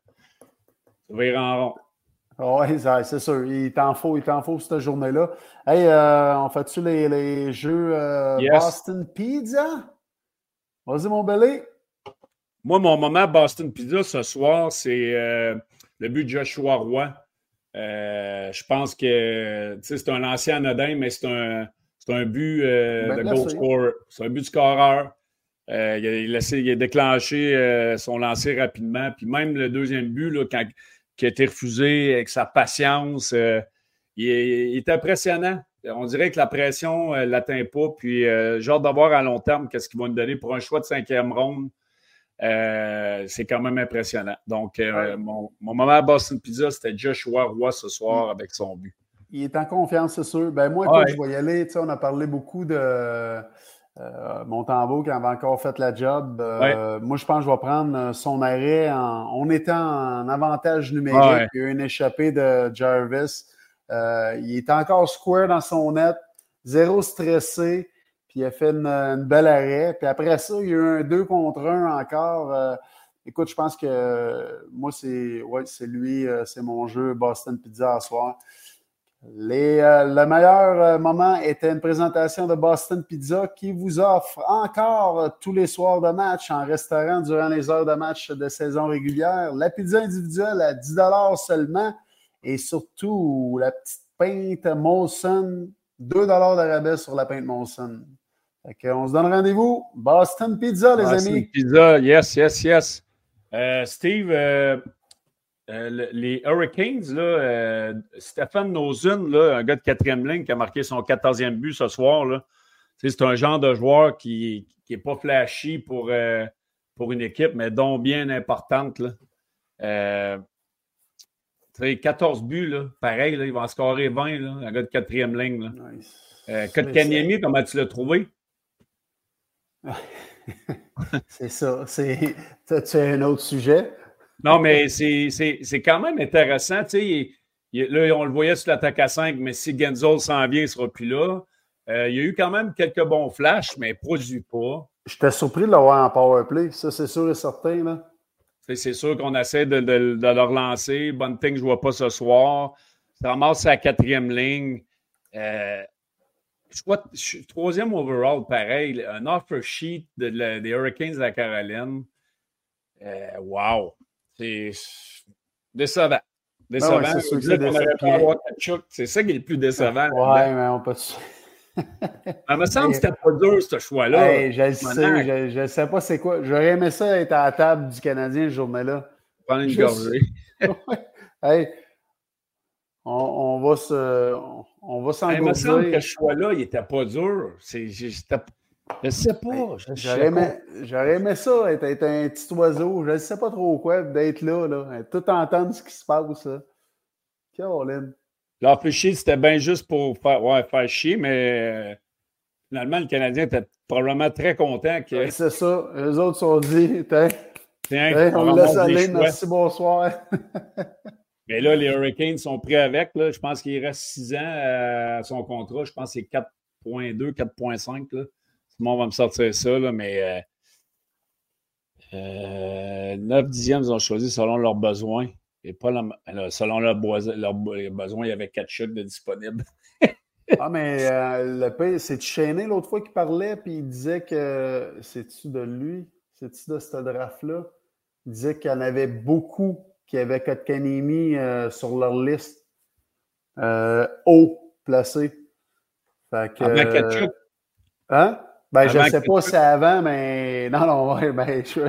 ça va y rendre rond. Oui, c'est sûr. Il t'en faut, il t'en faut cette journée-là. Hey, euh, on fait-tu les, les jeux euh, yes. Boston Pizza? Vas-y, mon belé. Moi, mon moment Boston Pizza ce soir, c'est euh, le but de Joshua Roy. Euh, je pense que c'est un ancien anodin, mais c'est un, c'est un but euh, ben, de goal scorer. C'est un but de scoreur. Euh, il, a, il, a, il a déclenché euh, son lancer rapidement. Puis même le deuxième but, là, quand, qui a été refusé avec sa patience, euh, il, est, il est impressionnant. On dirait que la pression ne euh, l'atteint pas. Puis euh, j'ai hâte d'avoir à long terme qu'est-ce qu'ils vont nous donner pour un choix de cinquième ronde. Euh, c'est quand même impressionnant. Donc, euh, ouais. mon, mon moment à Boston Pizza, c'était Joshua Roy ce soir avec son but. Il est en confiance, c'est sûr. Ben moi, écoute, ouais. je vais y aller. Tu sais, on a parlé beaucoup de euh, Montembeault qui avait encore fait la job. Euh, ouais. Moi, je pense que je vais prendre son arrêt. En, on était en avantage numérique. Ouais. Il y a eu une échappée de Jarvis. Euh, il est encore square dans son net. Zéro stressé. Puis il a fait une, une belle arrêt. Puis après ça, il y a eu un deux contre un encore. Euh, écoute, je pense que euh, moi, c'est ouais, c'est lui, euh, c'est mon jeu Boston Pizza à soir. Les, euh, le meilleur euh, moment était une présentation de Boston Pizza qui vous offre encore euh, tous les soirs de match en restaurant durant les heures de match de saison régulière. La pizza individuelle à dix dollars seulement et surtout la petite pinte Molson, deux dollars de rabais sur la pinte Molson. Fait qu'on se donne rendez-vous. Boston Pizza, les Boston amis. Pizza, yes, yes, yes. Euh, Steve, euh, Euh, le, les Hurricanes, là, euh, Stephen Noesen, là, un gars de quatrième ligne qui a marqué son quatorzième but ce soir, là, c'est un genre de joueur qui n'est pas flashy pour, euh, pour une équipe, mais dont bien importante. Là. Euh, quatorze buts, là, pareil, là, il va en scorer vingt, là, un gars de quatrième ligne. Là. Nice. Euh, Kotkaniemi, comment tu l'as trouvé? C'est ça. C'est, tu as un autre sujet? Non, mais c'est, c'est, c'est quand même intéressant. Tu sais, il, il, là, on le voyait sur l'attaque à cinq, mais si Genzel s'en vient, il ne sera plus là. Euh, il y a eu quand même quelques bons flashs, mais il ne produit pas. J'étais surpris de l'avoir en powerplay. Ça, c'est sûr et certain. Là. C'est, c'est sûr qu'on essaie de, de, de le relancer. Bunting, je ne vois pas ce soir. Ça ramasse sa quatrième ligne. Euh, je crois je suis troisième overall, pareil. Un offer sheet de, de, des Hurricanes de la Caroline. Euh, wow! C'est décevant. Décevant. Ben ouais, c'est sûr que c'est, décevant. C'est ça qui est le plus décevant. Ouais, mais on peut. Il me semble que c'était pas dur, ce choix-là. Hey, je le sais, je ne sais pas c'est quoi. J'aurais aimé ça être à la table du Canadien ce journée-là. Prendre une gorgée. Hey, on, on va se. On, on va s'engourdir. Il me semble que ce choix-là, il n'était pas dur. C'est, j'étais, je ne sais pas. Je j'aurais, aimé, j'aurais aimé ça, être, être un petit oiseau. Je ne sais pas trop quoi, d'être là, là, tout entendre ce qui se passe. Là. Caroline. L'affiché, c'était bien juste pour faire, ouais, faire chier, mais euh, finalement, le Canadien était probablement très content. Que... Ouais, c'est ça. Eux autres se sont dit, Tiens, Tiens, on, on laisse aller, merci, bonsoir. Mais là, les Hurricanes sont prêts avec. Là. Je pense qu'il reste six ans à son contrat. Je pense que c'est quatre virgule deux, quatre virgule cinq. Là. Tout le monde va me sortir ça, là, mais euh, euh, neuf dixièmes, ils ont choisi selon leurs besoins. Et pas la, selon leurs leur besoins, il y avait quatre chutes de disponibles. Ah, mais euh, le pire, c'est Cheney l'autre fois qui parlait, puis il disait que c'est-tu de lui, c'est-tu de ce draft-là? Il disait qu'il y en avait beaucoup qui avaient Kotkaniemi euh, sur leur liste euh, haut placé. Fait que. Avant Kachuk. Hein? Ben, avant je ne sais Kachuk. pas si c'est avant, mais. Non, non, ouais, ben, je.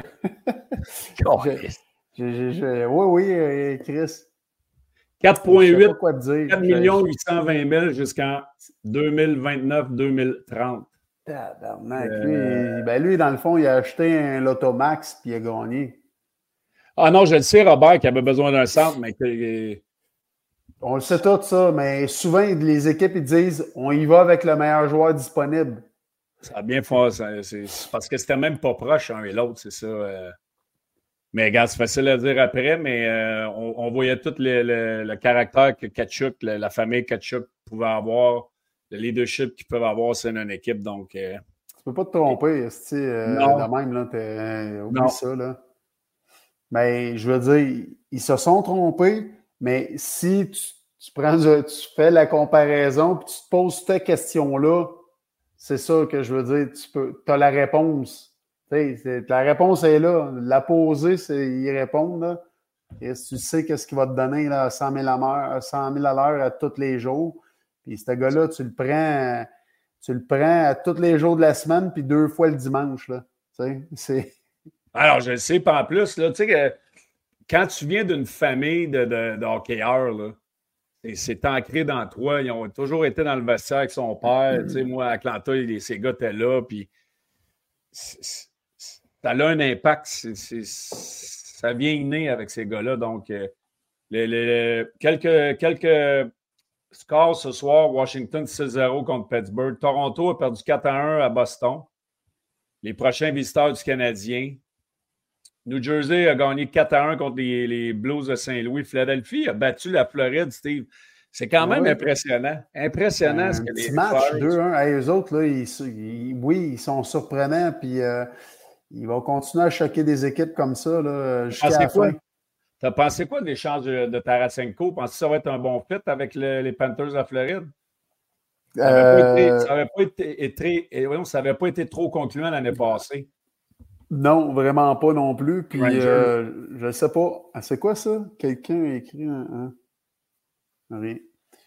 je, je, je... Oui, oui, Chris. quatre virgule huit, quoi te dire. quatre millions huit cent vingt mille jusqu'en deux mille vingt-neuf deux mille trente. Tabarnak. Euh... Lui, ben lui, dans le fond, il a acheté un Lotomax puis il a gagné. Ah non, je le sais, Robert, qui avait besoin d'un centre, mais que... On le sait tout ça, mais souvent, les équipes, ils disent on y va avec le meilleur joueur disponible. Ça a bien fait, ça, c'est, c'est parce que c'était même pas proche un et l'autre, c'est ça. Euh... Mais regarde, c'est facile à dire après, mais euh, on, on voyait tout le, le, le caractère que Kachuk, la, la famille Kachuk pouvait avoir, le leadership qu'ils peuvent avoir, c'est une équipe. Donc, euh... tu peux pas te tromper, c'est euh, de même, là, t'es, oublie non. ça, là. Mais je veux dire, ils se sont trompés, mais si tu, tu prends, tu fais la comparaison puis tu te poses cette question-là, c'est ça que je veux dire, tu peux, as la réponse. C'est, la réponse est là. La poser, c'est y répondre. Là. Et tu sais qu'est-ce qu'il va te donner là, cent mille à l'heure à tous les jours. Puis ce gars-là, tu le prends tu le prends à tous les jours de la semaine puis deux fois le dimanche. Là. C'est... Alors, je le sais pas en plus. Là, tu sais que quand tu viens d'une famille de, de, de hockeyeurs, là, c'est, c'est ancré dans toi. Ils ont toujours été dans le vestiaire avec son père. Mm-hmm. Tu sais, moi, à Atlanta, les, ces gars étaient là. Puis c'est, c'est, ça a un impact. C'est, c'est, ça vient inné avec ces gars-là. Donc, euh, les, les, quelques, quelques scores ce soir. Washington six zéro contre Pittsburgh. Toronto a perdu quatre à un à Boston. Les prochains visiteurs du Canadien. New Jersey a gagné quatre à un contre les, les Blues de Saint-Louis. Philadelphie a battu la Floride, Steve. C'est quand même oui. impressionnant. Impressionnant. Un ce que petit les match, deux un. Hey, eux autres, là, ils, ils, oui, ils sont surprenants. Puis, euh, il va continuer à choquer des équipes comme ça là, jusqu'à la quoi? fin. Tu as pensé quoi de l'échange de, de Tarasenko? Penses-tu que ça va être un bon fit avec le, les Panthers de Floride? Ça n'avait pas, euh... pas, pas été trop concluant l'année passée. Non, vraiment pas non plus. Puis, euh, je ne sais pas. C'est quoi ça? Quelqu'un a écrit un... un... Rien.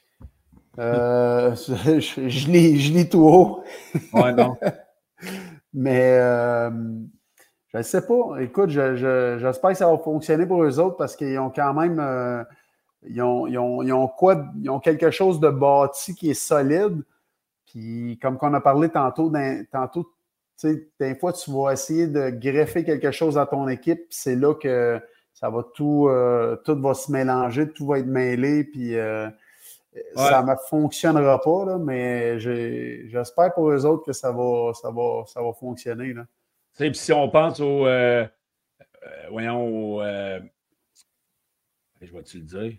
Euh, je, je, je, lis, je lis tout haut. Ouais, non. Mais euh, je ne sais pas. Écoute, je, je, j'espère que ça va fonctionner pour eux autres parce qu'ils ont quand même... Euh, ils, ont, ils, ont, ils ont quoi? Ils ont quelque chose de bâti qui est solide. Puis, comme qu'on a parlé tantôt, d'un, tantôt tu sais, des fois, tu vas essayer de greffer quelque chose à ton équipe, puis c'est là que ça va tout, euh, tout va se mélanger, tout va être mêlé, puis euh, ouais. ça ne fonctionnera pas, là, mais j'ai, j'espère pour eux autres que ça va, ça va, ça va fonctionner. Là. Tu sais, puis si on pense au, euh, euh, voyons, au, euh, je vais-tu le dire?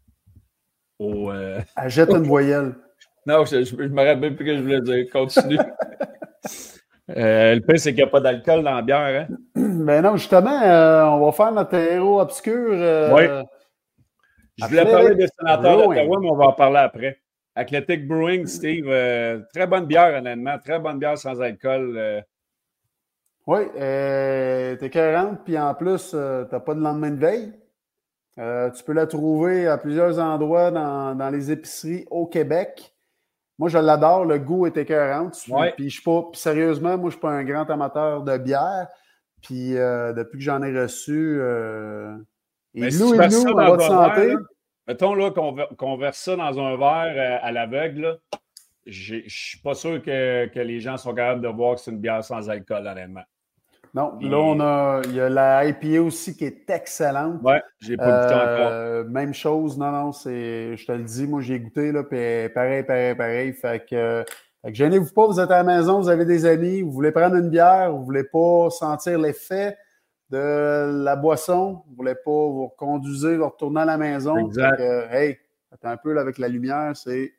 Au, euh... Achète une voyelle. Non, je, je, je me rappelle plus ce que je voulais dire. Continue. Euh, le pire, c'est qu'il n'y a pas d'alcool dans la bière. Hein? Ben non, justement, euh, on va faire notre héros obscur. Euh, oui. Je voulais parler des sénateurs d'Ottawa, mais on va en parler après. Athletic Brewing, Steve, euh, très bonne bière, honnêtement. Très bonne bière sans alcool. Euh... Oui, euh, t'es quarante, puis en plus, euh, t'as pas de lendemain de veille. Euh, tu peux la trouver à plusieurs endroits dans, dans les épiceries au Québec. Moi, je l'adore. Le goût est écœurant. Ouais. Puis, je suis pas, puis sérieusement, moi, je suis pas un grand amateur de bière. Puis, euh, depuis que j'en ai reçu, euh, et si nous et nous, on va te santé. Verre, mettons là, qu'on, qu'on verse ça dans un verre à l'aveugle, je ne suis pas sûr que, que les gens sont capables de voir que c'est une bière sans alcool, honnêtement. Non, puis, là, on a, il y a la I P A aussi qui est excellente. Oui, je n'ai pas goûté euh, encore. Même chose, non, non, c'est, je te le dis, moi, j'ai goûté, là, puis pareil, pareil, pareil. Fait que, fait que gênez-vous pas, vous êtes à la maison, vous avez des amis, vous voulez prendre une bière, vous voulez pas sentir l'effet de la boisson, vous voulez pas vous conduire, vous retourner à la maison. Exact. Fait que, hey, attends un peu là, avec la lumière, c'est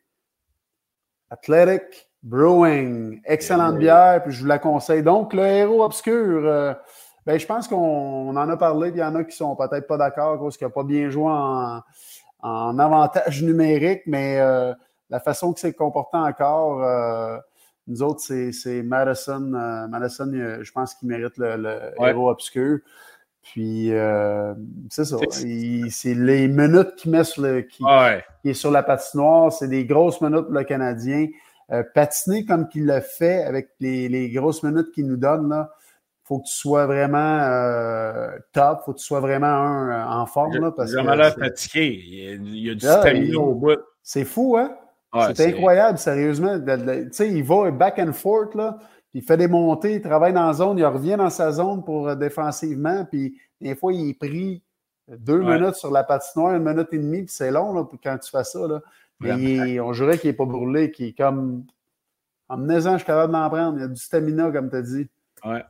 Athletic Brewing. Excellente yeah. bière, puis je vous la conseille. Donc, le héros obscur, euh, ben, je pense qu'on on en a parlé, puis il y en a qui sont peut-être pas d'accord parce qu'il n'a pas bien joué en, en avantage numérique, mais euh, la façon que c'est comporté encore, euh, nous autres, c'est, c'est Madison. Euh, Madison, je pense qu'il mérite le, le ouais. héros obscur. Puis, euh, c'est ça. Il, c'est les minutes qu'il met sur le, qui, ouais. qui est sur la patinoire. C'est des grosses minutes pour le Canadien. Euh, patiner comme qu'il le fait avec les, les grosses minutes qu'il nous donne, là, faut que tu sois vraiment euh, top, faut que tu sois vraiment un, en forme. Là, parce j'ai que l'air fatigué. Il y a, il y a du ah, stamina au bout. C'est fou, hein? Ouais, c'est, c'est incroyable, sérieusement. Tu sais, il va back and forth, là. Il fait des montées, il travaille dans la zone, il revient dans sa zone pour euh, défensivement, puis des fois, il est pris deux ouais. minutes sur la patinoire, une minute et demie, puis c'est long là, quand tu fais ça. Là. Mais il, on jurait qu'il n'est pas brûlé, qu'il est comme en menant, je suis capable d'en prendre. Il y a du stamina, comme tu as dit. Ouais.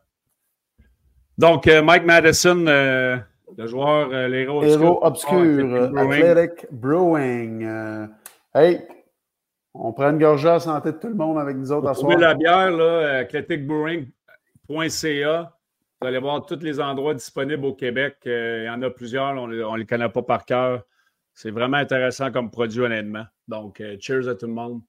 Donc, euh, Mike Madison, euh, le joueur, euh, l'héros obscur. Héros obscur, euh, Athletic Brewing. Euh, hey! On prend une gorgée à la santé de tout le monde avec nous autres à soir. Vous la bière, là, athletic brewing point c a. Vous allez voir tous les endroits disponibles au Québec. Euh, il y en a plusieurs, on ne les connaît pas par cœur. C'est vraiment intéressant comme produit, honnêtement. Donc, euh, cheers à tout le monde.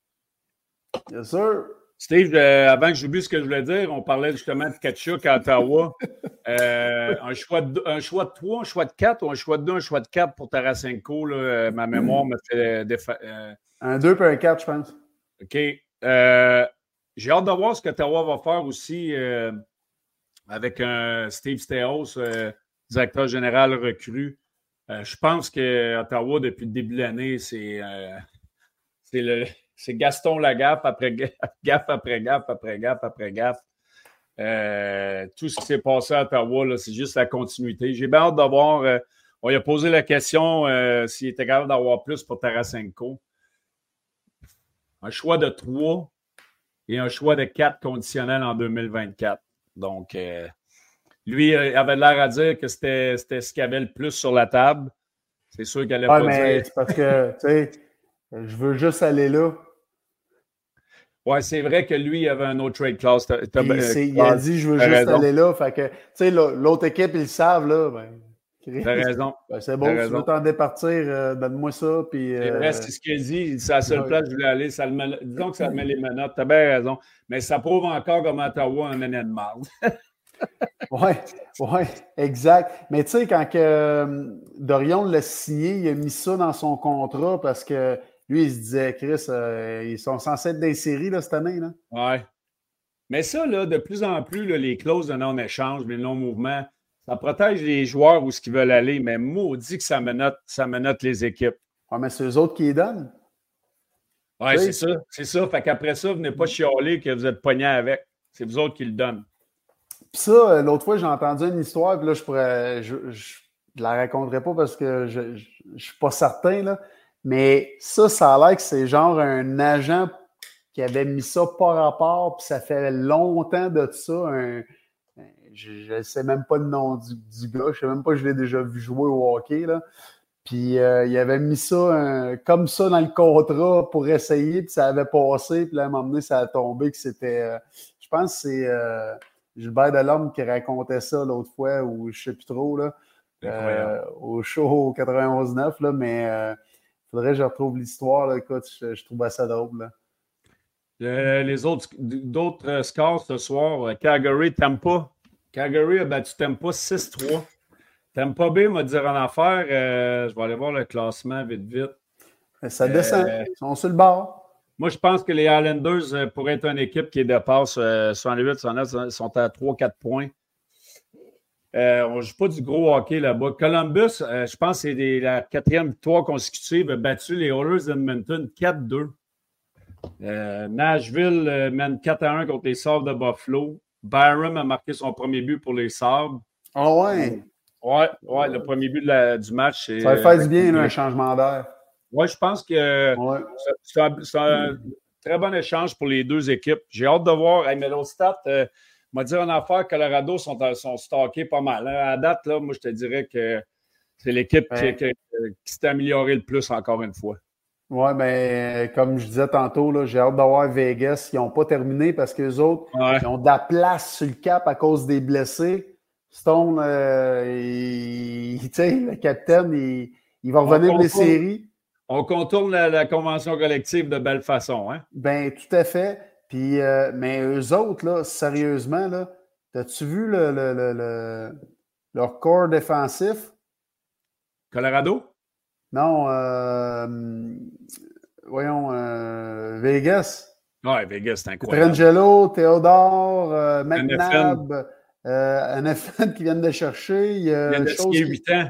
Yes, sir. Steve, euh, avant que j'oublie ce que je voulais dire, on parlait justement de Tkachuk à Ottawa. euh, un, choix de, un choix de trois, un choix de quatre ou un choix de deux, un choix de quatre pour Tarasenko. Là, euh, ma mémoire me fait défa- euh, Un deux puis un quatre, je pense. OK. Euh, j'ai hâte de voir ce qu'Ottawa va faire aussi euh, avec un Steve Stéos, euh, directeur général recru. Euh, je pense qu'Ottawa, depuis le début de l'année, c'est, euh, c'est, le, c'est Gaston Lagaffe après gaffe après gaffe après gaffe après gaffe. Euh, tout ce qui s'est passé à Ottawa, là, c'est juste la continuité. J'ai bien hâte de voir. Euh, on lui a posé la question euh, s'il était capable d'avoir plus pour Tarasenko. Un choix de trois et un choix de quatre conditionnels en deux mille vingt-quatre. Donc, euh, lui euh, avait l'air à dire que c'était, c'était ce qu'il y avait le plus sur la table. C'est sûr qu'elle allait ah, pas mais dire. C'est parce que, tu sais, je veux juste aller là. Oui, c'est vrai que lui, il avait un autre trade clause. T'as, t'as, Puis, euh, il a dit, je veux juste raison. aller là. Fait que, tu sais, l'autre équipe, ils le savent, là. Ben, T'as raison. ben, c'est bon, si tu veux t'en départir, euh, donne-moi ça. Puis, c'est euh... vrai, c'est ce qu'il dit. C'est la seule ouais. place où je voulais aller. Ça le met, disons que ça met les menottes. T'as bien raison. Mais ça prouve encore comme Ottawa un année de marde. Oui, oui, exact. Mais tu sais, quand que, euh, Dorion l'a signé, il a mis ça dans son contrat parce que lui, il se disait, Chris, euh, ils sont censés être des séries là, cette année. Là. Oui. Mais ça, là, de plus en plus, là, les clauses de non-échange, les non-mouvements, ça protège les joueurs où ce qu'ils veulent aller, mais maudit que ça menotte, ça menotte les équipes. Oui, mais c'est eux autres qui les donnent. Oui, c'est ça. C'est ça. Fait qu'après ça, venez pas chialer que vous êtes pognés avec. C'est vous autres qui le donnent. Puis ça, l'autre fois, j'ai entendu une histoire, puis là, je pourrais. Je, je, je la raconterai pas parce que je, je, je suis pas certain, là. Mais ça, ça a l'air que c'est genre un agent qui avait mis ça par rapport, puis ça fait longtemps de ça. Un, je ne sais même pas le nom du, du gars, je sais même pas que je l'ai déjà vu jouer au hockey, là. Puis euh, il avait mis ça un, comme ça dans le contrat pour essayer, puis ça avait passé, puis là, à un moment donné, ça a tombé que c'était. Euh, je pense que c'est. Euh, Gilbert Delorme qui racontait ça l'autre fois, ou je ne sais plus trop, là, euh, au show quatre-vingt-onze neuf, là, mais il euh, faudrait que je retrouve l'histoire. Là, écoute, je, je trouvais ça drôle. Là. Euh, les autres d'autres scores ce soir, Calgary, Tampa. Calgary a battu Tampa six trois. Tampa Bay m'a dit en affaire. Euh, je vais aller voir le classement vite, vite. Ça descend. Euh, Ils sont sur le bord. Moi, je pense que les Islanders, euh, pourraient être une équipe qui dépasse euh, soixante-huit, soixante-neuf, sont à trois quatre points. Euh, on ne joue pas du gros hockey là-bas. Columbus, euh, je pense que c'est des, la quatrième victoire consécutive, a battu les Oilers d'Edmonton quatre deux. Euh, Nashville euh, mène quatre à un contre les Sabres de Buffalo. Byram a marqué son premier but pour les Sabres. Ah oh ouais? Ouais, ouais, le premier but de la, du match. C'est, ça va faire du bien, là, un changement d'air. Oui, je pense que ouais. c'est, un, c'est un très bon échange pour les deux équipes. J'ai hâte de voir. Hey, mais l'autre stat, euh, m'a dit en affaire, Colorado sont, sont stockés pas mal. À la date, là, moi, je te dirais que c'est l'équipe ouais. qui, qui, qui s'est améliorée le plus encore une fois. Oui, mais comme je disais tantôt, là, j'ai hâte d'avoir Vegas. Ils n'ont pas terminé parce qu'eux autres, ouais. ils ont de la place sur le cap à cause des blessés. Stone, euh, il, tu sais, le capitaine, il, il va revenir des séries. On contourne la, la convention collective de belle façon, hein? Ben, tout à fait. Puis, euh, mais eux autres, là, sérieusement, là, as-tu vu le, le, le, le, leur corps défensif? Colorado? Non, euh, voyons, euh, Vegas. Oui, Vegas, c'est incroyable. Trangelo, Théodore, euh, McNabb, euh, N F N qui viennent de chercher. Il, a il vient de signer huit ans.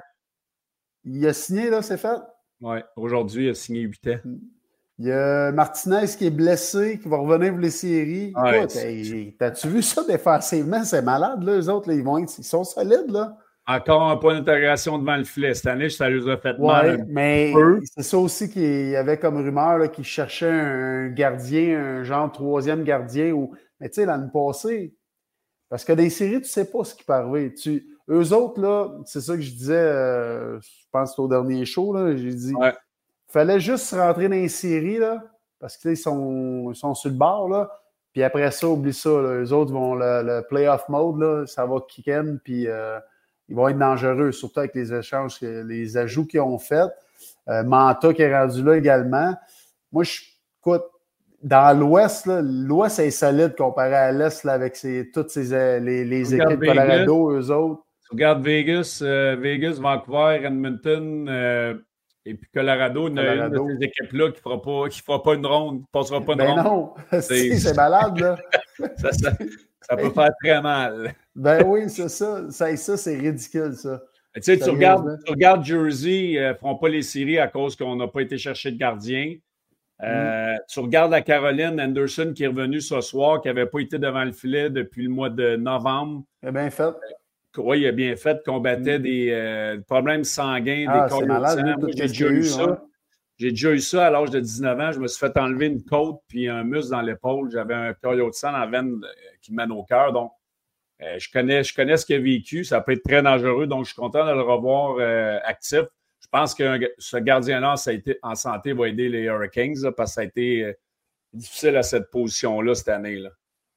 Il a signé, là, c'est fait? Oui, aujourd'hui, il a signé huit ans. Il y a Martinez qui est blessé, qui va revenir pour les séries. Ouais, Écoute, hey, t'as-tu vu ça défensivement? C'est malade, là, eux autres, là, ils, vont être, ils sont solides, là. Encore un point d'intégration devant le filet. Cette année, ça les a fait ouais, mal. Mais c'est ça aussi qu'il y avait comme rumeur, qu'ils cherchaient un gardien, un genre troisième gardien. Ou... Mais tu sais, l'année passée, parce que dans les séries, tu ne sais pas ce qui peut arriver. Tu... Eux autres, là, c'est ça que je disais, euh, je pense que c'était au dernier show, là, j'ai dit, ouais. fallait juste rentrer dans les séries, là, parce qu'ils sont, ils sont sur le bord, là. Puis après ça, oublie ça, là. Eux autres vont le, le playoff mode, là, ça va kick in, puis euh, ils vont être dangereux, surtout avec les échanges, les ajouts qu'ils ont faits. Euh, Manta qui est rendu là également. Moi, je écoute, dans l'Ouest, là, l'Ouest est solide comparé à l'Est là, avec ses, toutes ces, les, les équipes Vegas, Colorado, eux autres. Tu regardes Vegas, euh, Vegas, Vancouver, Edmonton, euh, et puis Colorado, il y a une de ces équipes-là qui ne fera, fera pas une ronde, qui ne passera pas une ben ronde. non, c'est, c'est malade, là. ça, ça, ça peut faire très mal. Ben oui, c'est ça. Ça, ça c'est ridicule, ça. Tu sais, tu regardes, tu regardes Jersey, ils ne feront pas les séries à cause qu'on n'a pas été chercher de gardien. Euh, mm. Tu regardes la Caroline, Anderson qui est revenu ce soir, qui n'avait pas été devant le filet depuis le mois de novembre. Il a bien fait. Oui, il a bien fait, combattait mm. des euh, problèmes sanguins, ah, des c'est malade, lui, Moi, j'ai déjà eu, eu ça. Ouais. J'ai déjà eu ça à l'âge de dix-neuf ans. Je me suis fait enlever une côte puis un muscle dans l'épaule. J'avais un coliot de sang dans la veine qui mène au cœur. Donc, euh, je, connais, je connais ce qu'il a vécu. Ça peut être très dangereux. Donc, je suis content de le revoir euh, actif. Je pense que ce gardien-là, ça a été en santé, va aider les Hurricanes là, parce que ça a été, difficile à cette position-là cette année. Là.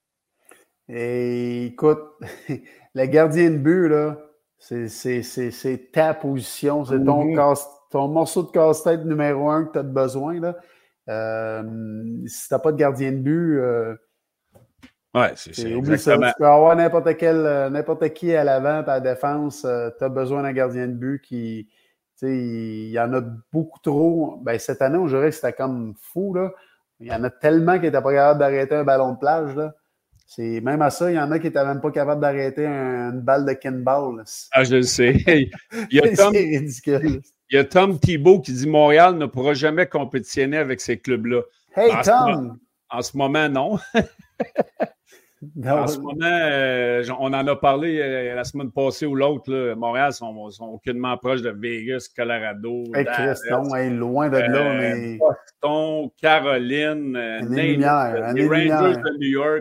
Et écoute, le gardien de but, là, c'est, c'est, c'est, c'est ta position, c'est ton, mm-hmm. casse, ton morceau de casse-tête numéro un que tu as besoin. Là. Euh, si tu n'as pas de gardien de but, euh, ouais, c'est, c'est oublie exactement. ça. Tu peux avoir n'importe, quel, n'importe qui à l'avant et à la défense, euh, tu as besoin d'un gardien de but qui. Il y en a beaucoup trop. Ben, cette année, on dirait que c'était comme fou. Là. Il y en a tellement qui n'étaient pas capables d'arrêter un ballon de plage. Là. C'est, même à ça, il y en a qui n'étaient même pas capables d'arrêter un, une balle de kinball. Là. Ah, je le sais. Il y a Tom, c'est ridicule. Il y a Tom Thibault qui dit « Montréal ne pourra jamais compétitionner avec ces clubs-là. » Hey, en Tom! Ce, en ce moment, non. non. En ce moment, euh, on en a parlé euh, la semaine passée ou l'autre. Là, Montréal sont, sont aucunement proches de Vegas, Colorado. Hey, Christon, hey, loin de là. Euh, mais... Boston, Caroline, euh, les Name, les Rangers lumière. de New York.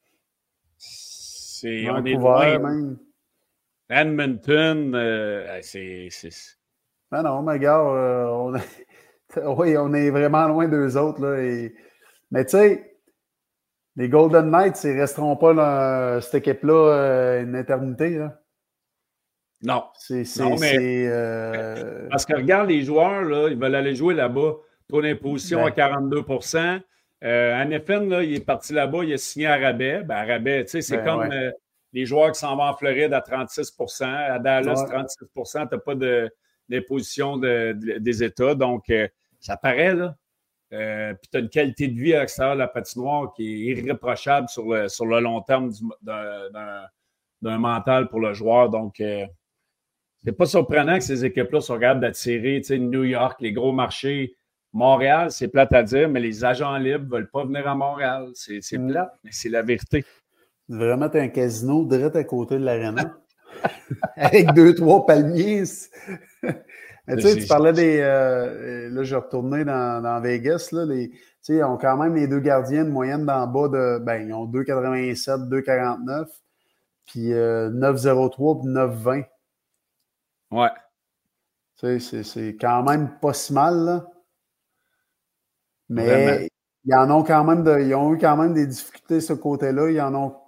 C'est, on est loin. Même. Edmonton, euh, c'est... c'est... Non, non, mais gars, euh, on, oui, on est vraiment loin d'eux autres. Là, et... Mais tu sais, les Golden Knights, ils ne resteront pas dans cette équipe-là euh, une éternité. Là. Non. C'est, c'est, non, mais c'est, euh... Parce que regarde, les joueurs, là, ils veulent aller jouer là-bas. Taux d'imposition ben. à quarante-deux pour cent. Euh, N F N, là, il est parti là-bas, il a signé à rabais. Ben, à rabais, tu sais, c'est ben, comme ouais. euh, les joueurs qui s'en vont en Floride à trente-six pour cent. À Dallas, ouais. trente-six pour cent, tu n'as pas de... d'imposition de, de, des États. Donc, euh, ça paraît, là. Euh, puis tu as une qualité de vie à l'extérieur de la patinoire qui est irréprochable sur le, sur le long terme du, d'un, d'un, d'un mental pour le joueur. Donc, euh, c'est pas surprenant que ces équipes-là soient capables d'attirer, tu sais, New York, les gros marchés. Montréal, c'est plate à dire, mais les agents libres ne veulent pas venir à Montréal. C'est, c'est mm. plate, mais c'est la vérité. Tu devrais mettre un casino direct à côté de l'aréna. Avec deux, trois palmiers. Mais tu sais, tu parlais des... Euh, là, j'ai retourné dans, dans Vegas. Là, les, tu sais, ils ont quand même les deux gardiens de moyenne d'en bas de... Ben, ils ont deux virgule quatre-vingt-sept, deux virgule quarante-neuf, puis euh, neuf virgule zéro trois, puis neuf virgule vingt. Ouais. Tu sais, c'est, c'est quand même pas si mal, là. Mais ils en ont quand même de, ils ont eu quand même des difficultés de ce côté-là. Ils en ont...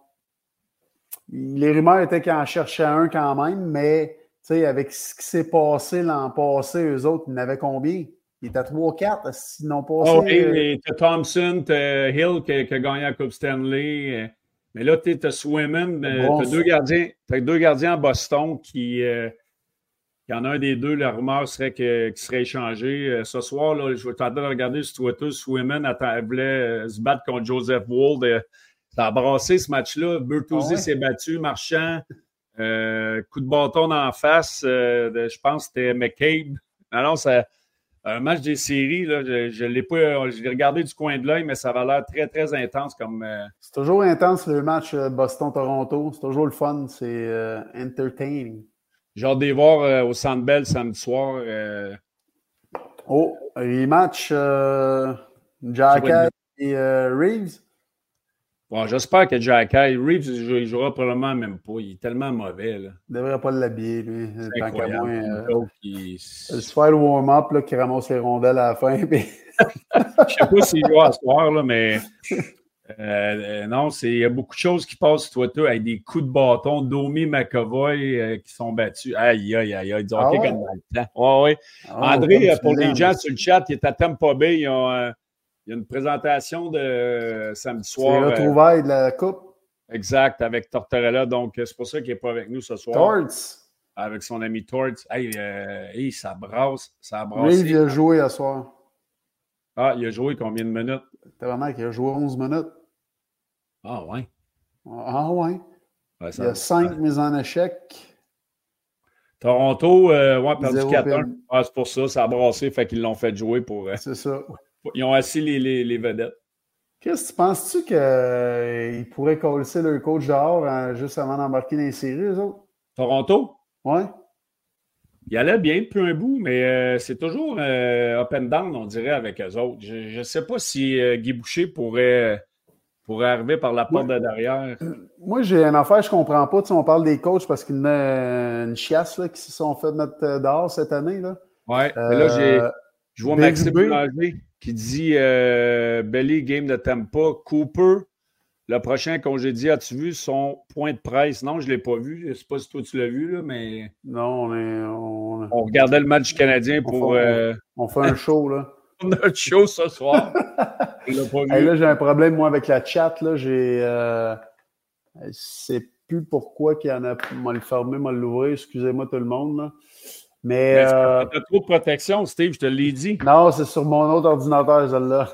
Les rumeurs étaient qu'ils en cherchaient un quand même, mais tu sais, avec ce qui s'est passé l'an passé, eux autres, ils en avaient combien? Ils étaient à trois quatre, s'ils n'ont passé. Oh, oui, euh... t'as Thompson, t'as Hill qui, qui a gagné la Coupe Stanley. Mais là, t'as Swayman, bon, t'as deux gardiens, t'as deux gardiens à Boston qui... Euh, il y en a un des deux, la rumeur serait que, qu'il serait échangé. Ce soir, là, je vais tenter de regarder sur Twitter, Swayman voulait se battre contre Joseph Wold. Ça a brassé ce match-là. Bertuzzi ah ouais. s'est battu, Marchand. Euh, coup de bâton en face, euh, de, je pense que c'était McCabe. Alors, c'est un match des séries, là, je, je l'ai pas, je l'ai regardé du coin de l'œil, mais ça va l'air très, très intense. Comme, euh... C'est toujours intense le match Boston-Toronto. C'est toujours le fun. C'est euh, entertaining. J'ai hâte de les voir euh, au Centre Bell samedi soir. Euh... Oh, les matchs euh, Jacky et euh, Reeves. Bon, j'espère que Jacky, Reeves, il jouera probablement même pas. Il est tellement mauvais. Là. Il ne devrait pas l'habiller, lui. C'est tant qu'à moins. Euh, il... Se faire le warm-up, là, qui ramasse les rondelles à la fin. Puis... Je sais pas s'il joue à ce soir, là, mais euh, non, c'est, il y a beaucoup de choses qui passent sur Twitter avec des coups de bâton. Domi, McAvoy euh, qui sont battus. Aïe, aïe, aïe, aïe. Ils ont ah, ouais? Comme dans le temps. Ouais, ouais. Ah, André, pour les gens sur le chat, il est à Tampa Bay. Ils ont, euh, il y a une présentation de euh, samedi soir. C'est les retrouvailles euh, de la Coupe. Exact, avec Tortorella. Donc, c'est pour ça qu'il n'est pas avec nous ce soir. Torts. Avec son ami Torts. Hey, euh, hey, ça brasse. Ça brasse. Lui, il a joué ce soir. Ah, il a joué combien de minutes? Tabarnak, il a joué onze minutes. Ah, ouais. Ah, ouais. ouais il y a cinq ouais. mises en échec. Toronto, euh, ouais, perdu quatre un. Ah, c'est pour ça, ça a brassé, fait qu'ils l'ont fait jouer pour. Euh, c'est ça. Ils ont assis les, les, les vedettes. Qu'est-ce que tu penses-tu qu'ils euh, pourraient coller leur coach dehors hein, juste avant d'embarquer dans les séries, eux autres? Toronto? Ouais. Il allait bien depuis un bout, mais euh, c'est toujours euh, up and down, on dirait, avec eux autres. Je ne sais pas si euh, Guy Boucher pourrait, pourrait arriver par la porte ouais. de derrière. Moi, j'ai une affaire, je ne comprends pas. Tu sais, on parle des coachs parce qu'il y en a une chiasse là, qui se sont fait mettre dehors cette année. Là. Oui, euh, là, j'ai, je vois Maxime Boulanger qui dit euh, Belly, game de Tampa. Cooper, le prochain congédié, as-tu vu son point de presse? Non, je ne l'ai pas vu. Je ne sais pas si toi tu l'as vu, là, mais. Non, on est. On, on regardait le match canadien on pour. Fait, euh... on, on fait un show, là. On a un show ce soir. On l'a pas vu. Hey, là, j'ai un problème, moi, avec la chat. Là, j'ai. Euh, je ne sais plus pourquoi qu'il y en a. M'a le fermé, m'a l'ouvrir. Excusez-moi, tout le monde, là. Mais. Mais euh... t'as trop de protection, Steve, je te l'ai dit. Non, c'est sur mon autre ordinateur, celle-là.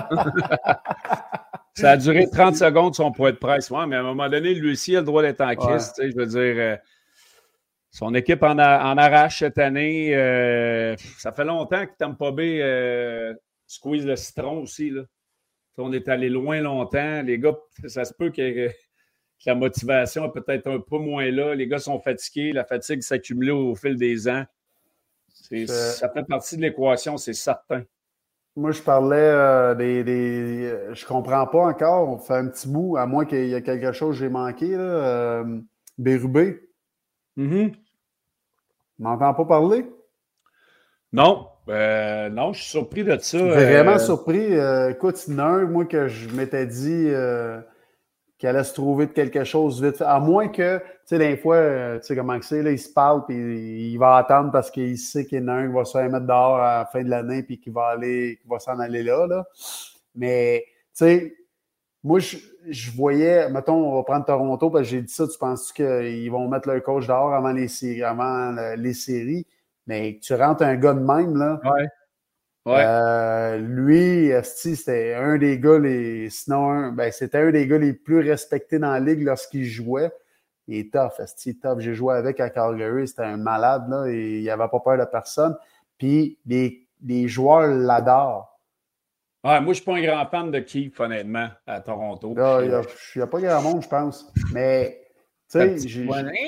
Ça a duré trente secondes, son point de presse. Ouais, mais à un moment donné, lui aussi a le droit d'être en crise. Ouais. Je veux dire, euh, son équipe en, a, en arrache cette année. Euh, ça fait longtemps que Tampa Bay euh, squeeze le citron aussi. Là. On est allé loin longtemps. Les gars, ça se peut que, que la motivation est peut-être un peu moins là. Les gars sont fatigués. La fatigue s'accumule au fil des ans. C'est, ça fait partie de l'équation, c'est certain. Moi, je parlais euh, des, des. Je comprends pas encore. On fait un petit bout, à moins qu'il y ait quelque chose que j'ai manqué. Là. Euh, Bérubé. Mm-hmm. Tu m'entends pas parler? Non. Euh, non, je suis surpris de ça. Vraiment euh... surpris. Euh, écoute, il y en a un, moi, que je m'étais dit euh, qu'il allait se trouver de quelque chose vite. À moins que, tu sais, des fois, euh, tu sais comment c'est, là, il se parle puis il va attendre parce qu'il sait qu'il y en a un qui va se faire mettre dehors à la fin de l'année puis qu'il va aller, qu'il va s'en aller là, là. Mais, tu sais, moi, je, je voyais, mettons, on va prendre Toronto parce que j'ai dit ça, tu penses qu'ils vont mettre leur coach dehors avant les séries, avant les séries? Mais tu rentres un gars de même, là. Ouais. Ouais. Euh, lui, esti, c'était un des gars, les, sinon, un, ben, c'était un des gars les plus respectés dans la ligue lorsqu'il jouait. Il est tough, esti, tough. J'ai joué avec à Calgary, c'était un malade, là, et il n'avait pas peur de personne. Puis, les, les joueurs l'adorent. Ouais, moi, je ne suis pas un grand fan de Keith, honnêtement, à Toronto. Là, il n'y a, a pas grand monde, je pense. Mais, tu sais, j'ai.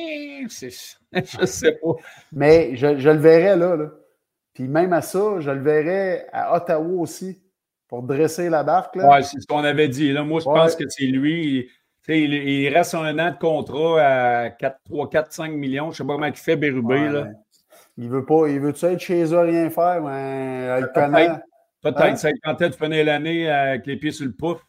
Je sais pas. Mais je, je le verrais là, là. Puis même à ça, je le verrais à Ottawa aussi, pour dresser la barque. Là. Ouais, c'est ce qu'on avait dit. Là, moi, je ouais. pense que c'est lui. Il, il reste un an de contrat à trois, quatre, cinq millions. Je ne sais pas comment il fait Bérubé. Ouais, là. Il veut pas. Il veut-tu être chez eux à rien faire, mais elle le connaît. Peut-être, peut-être hein? Ça tentait de finir l'année avec les pieds sur le pouf.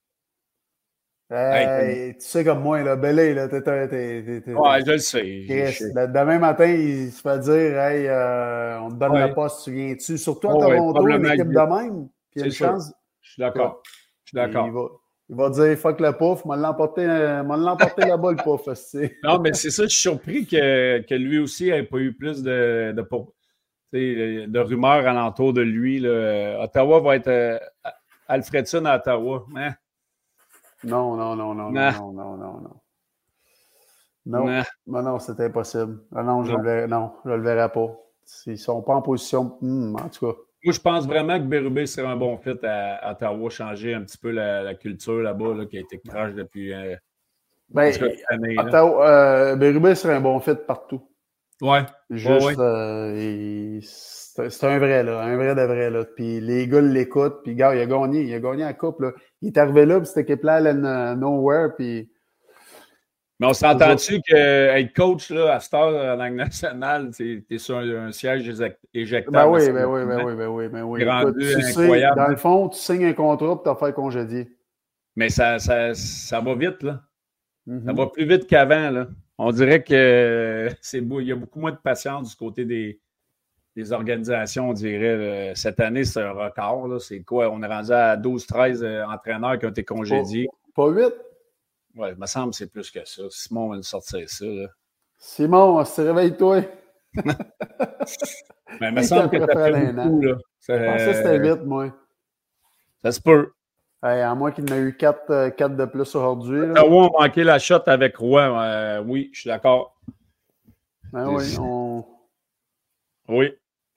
Hey, tu sais comme moi, là, Belé, là, t'es, t'es, t'es, t'es, ouais, je le sais. Chris, demain matin, il se fait dire, hey, euh, on te donne ouais. le poste, tu viens-tu? Surtout à oh, Toronto, ouais, une équipe de même. Puis il y a une sûr. chance. Je suis d'accord. Je suis d'accord. Il va, il va dire, fuck le pouf, m'a l'emporté, m'a l'emporté là-bas, le pouf. Non, mais c'est ça, je suis surpris que, que lui aussi n'ait pas eu plus de, de, de, de rumeurs alentour de lui. Là. Ottawa va être euh, Alfredson à Ottawa. Hein? Non, non, non, non, non, non, non, non, non. Non, non, non, non c'est impossible. Ah non, je non. le verrai, non, je le verrai pas. Ils ne sont pas en position. Hum, en tout cas. Moi, je pense vraiment que Bérubé serait un bon fit à, à Ottawa, changer un petit peu la, la culture là-bas, là, qui a été crash depuis. Euh, ben, année, Ottawa, euh, Bérubé serait un bon fit partout. Ouais. Juste, ouais, ouais. Euh, c'est, c'est un vrai, là, un vrai de vrai, là. Puis les gars l'écoutent, puis gars, il a gagné, il a gagné la coupe, là. Il est arrivé là, puis cette équipe-là, elle allait nowhere, puis. Mais on s'entend-tu qu'être coach là, à cette heure en Ligue nationale, tu es sur un, un siège éjectable? Ben oui, ben oui, ben oui, ben oui, ben oui. Écoute, tu sais, dans le fond, tu signes un contrat pour t'en faire congédier. Mais ça, ça, ça va vite, là. Mm-hmm. Ça va plus vite qu'avant, là. On dirait que c'est beau. Il y a beaucoup moins de patience du côté des, des organisations, on dirait. Cette année, c'est un record, là. C'est quoi? On est rendu à douze treize entraîneurs qui ont été congédiés. Pas, pas huit? Oui, il me semble que c'est plus que ça. Simon va nous sortir ça. Là. Simon, réveille-toi. Mais il me semble que ça fait beaucoup. Là. Ça, je pensais que c'était huit, moi. Ça se peut. Hey, à moins qu'il en ait eu quatre de plus aujourd'hui. Ottawa a manqué la shot avec Roy. Euh, oui, je suis d'accord. Ben oui, on... Oui.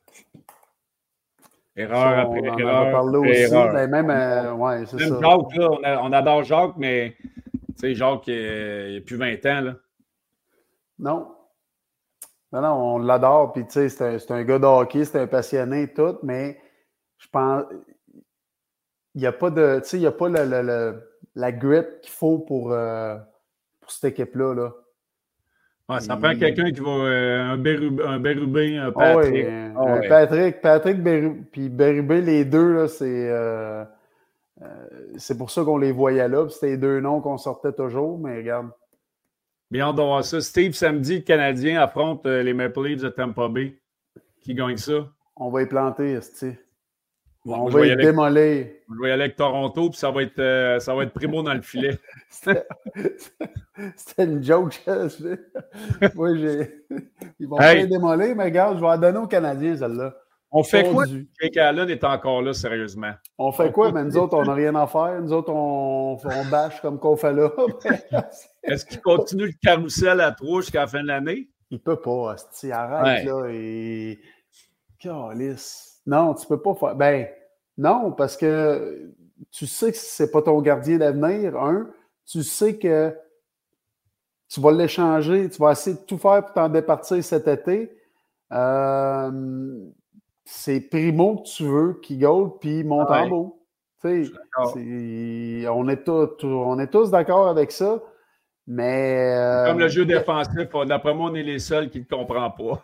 Erreur ça, après on erreur. On en a parlé aussi. Erreur. Ben même, euh, ouais, c'est même ça. Jacques, là, on, a, on adore Jacques, mais tu sais, Jacques, il n'a plus vingt ans. Là. Non. Non, non, on l'adore. Puis, tu sais, c'est un, c'est un gars de hockey, c'est un passionné et tout, mais je pense. Il n'y a pas de. Tu sais, il n'y a pas le, le, le, la grit qu'il faut pour, euh, pour cette équipe-là. Là. Ouais, ça Il... prend quelqu'un qui va. Euh, un, Bérubé, un Bérubé, un Patrick. Patrick. Oh, oui, oh, un ouais. Patrick, Patrick Bérubé, puis Bérubé, les deux, là, c'est. Euh, euh, c'est pour ça qu'on les voyait là. C'était les deux noms qu'on sortait toujours, mais regarde. Bien, on doit voir ça. Steve, samedi, le Canadien affronte euh, les Maple Leafs de Tampa Bay. Qui gagne ça? On va y planter, esti. Bon, on va va y démolir. Je vais y aller avec Toronto, puis ça va être, euh, ça va être Primo dans le filet. C'était, c'était une joke. Moi, j'ai... Ils vont hey. pas les démolir, mais regarde, je vais la donner aux Canadiens, celle-là. On fait Fondu. quoi? Jake Allen est encore là, sérieusement. On fait on quoi? Mais nous autres, on n'a rien à faire. Nous autres, on, on bâche comme qu'on fait là. Est-ce qu'il continue le carrousel à trois jusqu'à la fin de l'année? Il peut pas. Asti, arrête, ouais. là. Et... Calice. Non, tu peux pas faire... Ben, non, parce que tu sais que c'est pas ton gardien d'avenir, un. Tu sais que tu vas l'échanger, tu vas essayer de tout faire pour t'en départir cet été. Euh, c'est Primo que tu veux qui goal, puis Montembeault. Ouais. Tu sais, on est tous, on est tous d'accord avec ça, mais... Euh, Comme le jeu défensif, d'après moi, on est les seuls qui ne le comprennent pas.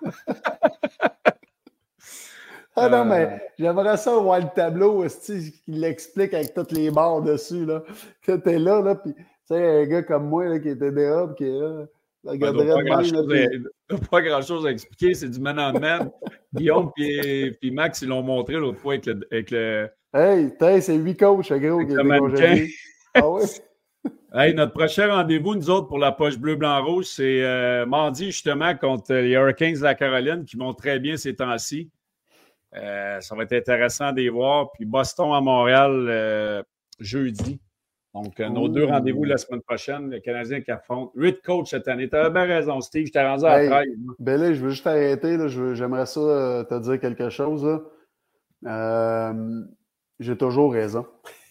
Ah non, mais j'aimerais ça voir le tableau qui l'explique avec toutes les barres dessus, là. Que t'es là, là, puis tu sais, un gars comme moi, là, qui était dehors, qui est là, regarderait ben, pas, de grand même, là, puis... pas grand-chose à expliquer, c'est du man-on-man. Guillaume et Max, ils l'ont montré l'autre fois avec le... Avec le... Hey, c'est huit coachs, gros, avec qui le étaient congédiés. Ah oui? Hey, notre prochain rendez-vous, nous autres, pour la poche bleu-blanc-rouge, c'est euh, mardi, justement, contre les Hurricanes de la Caroline, qui vont très bien ces temps-ci. Euh, ça va être intéressant de les voir. Puis Boston à Montréal, euh, jeudi. Donc, euh, nos Ouh. deux rendez-vous la semaine prochaine. Le Canadien qui affronte. Huit coachs cette année. Tu avais bien raison, Steve. Je t'ai rendu à hey, treize. Ben là, je veux juste arrêter. Là. Je, j'aimerais ça euh, te dire quelque chose. Là. Euh, j'ai toujours raison.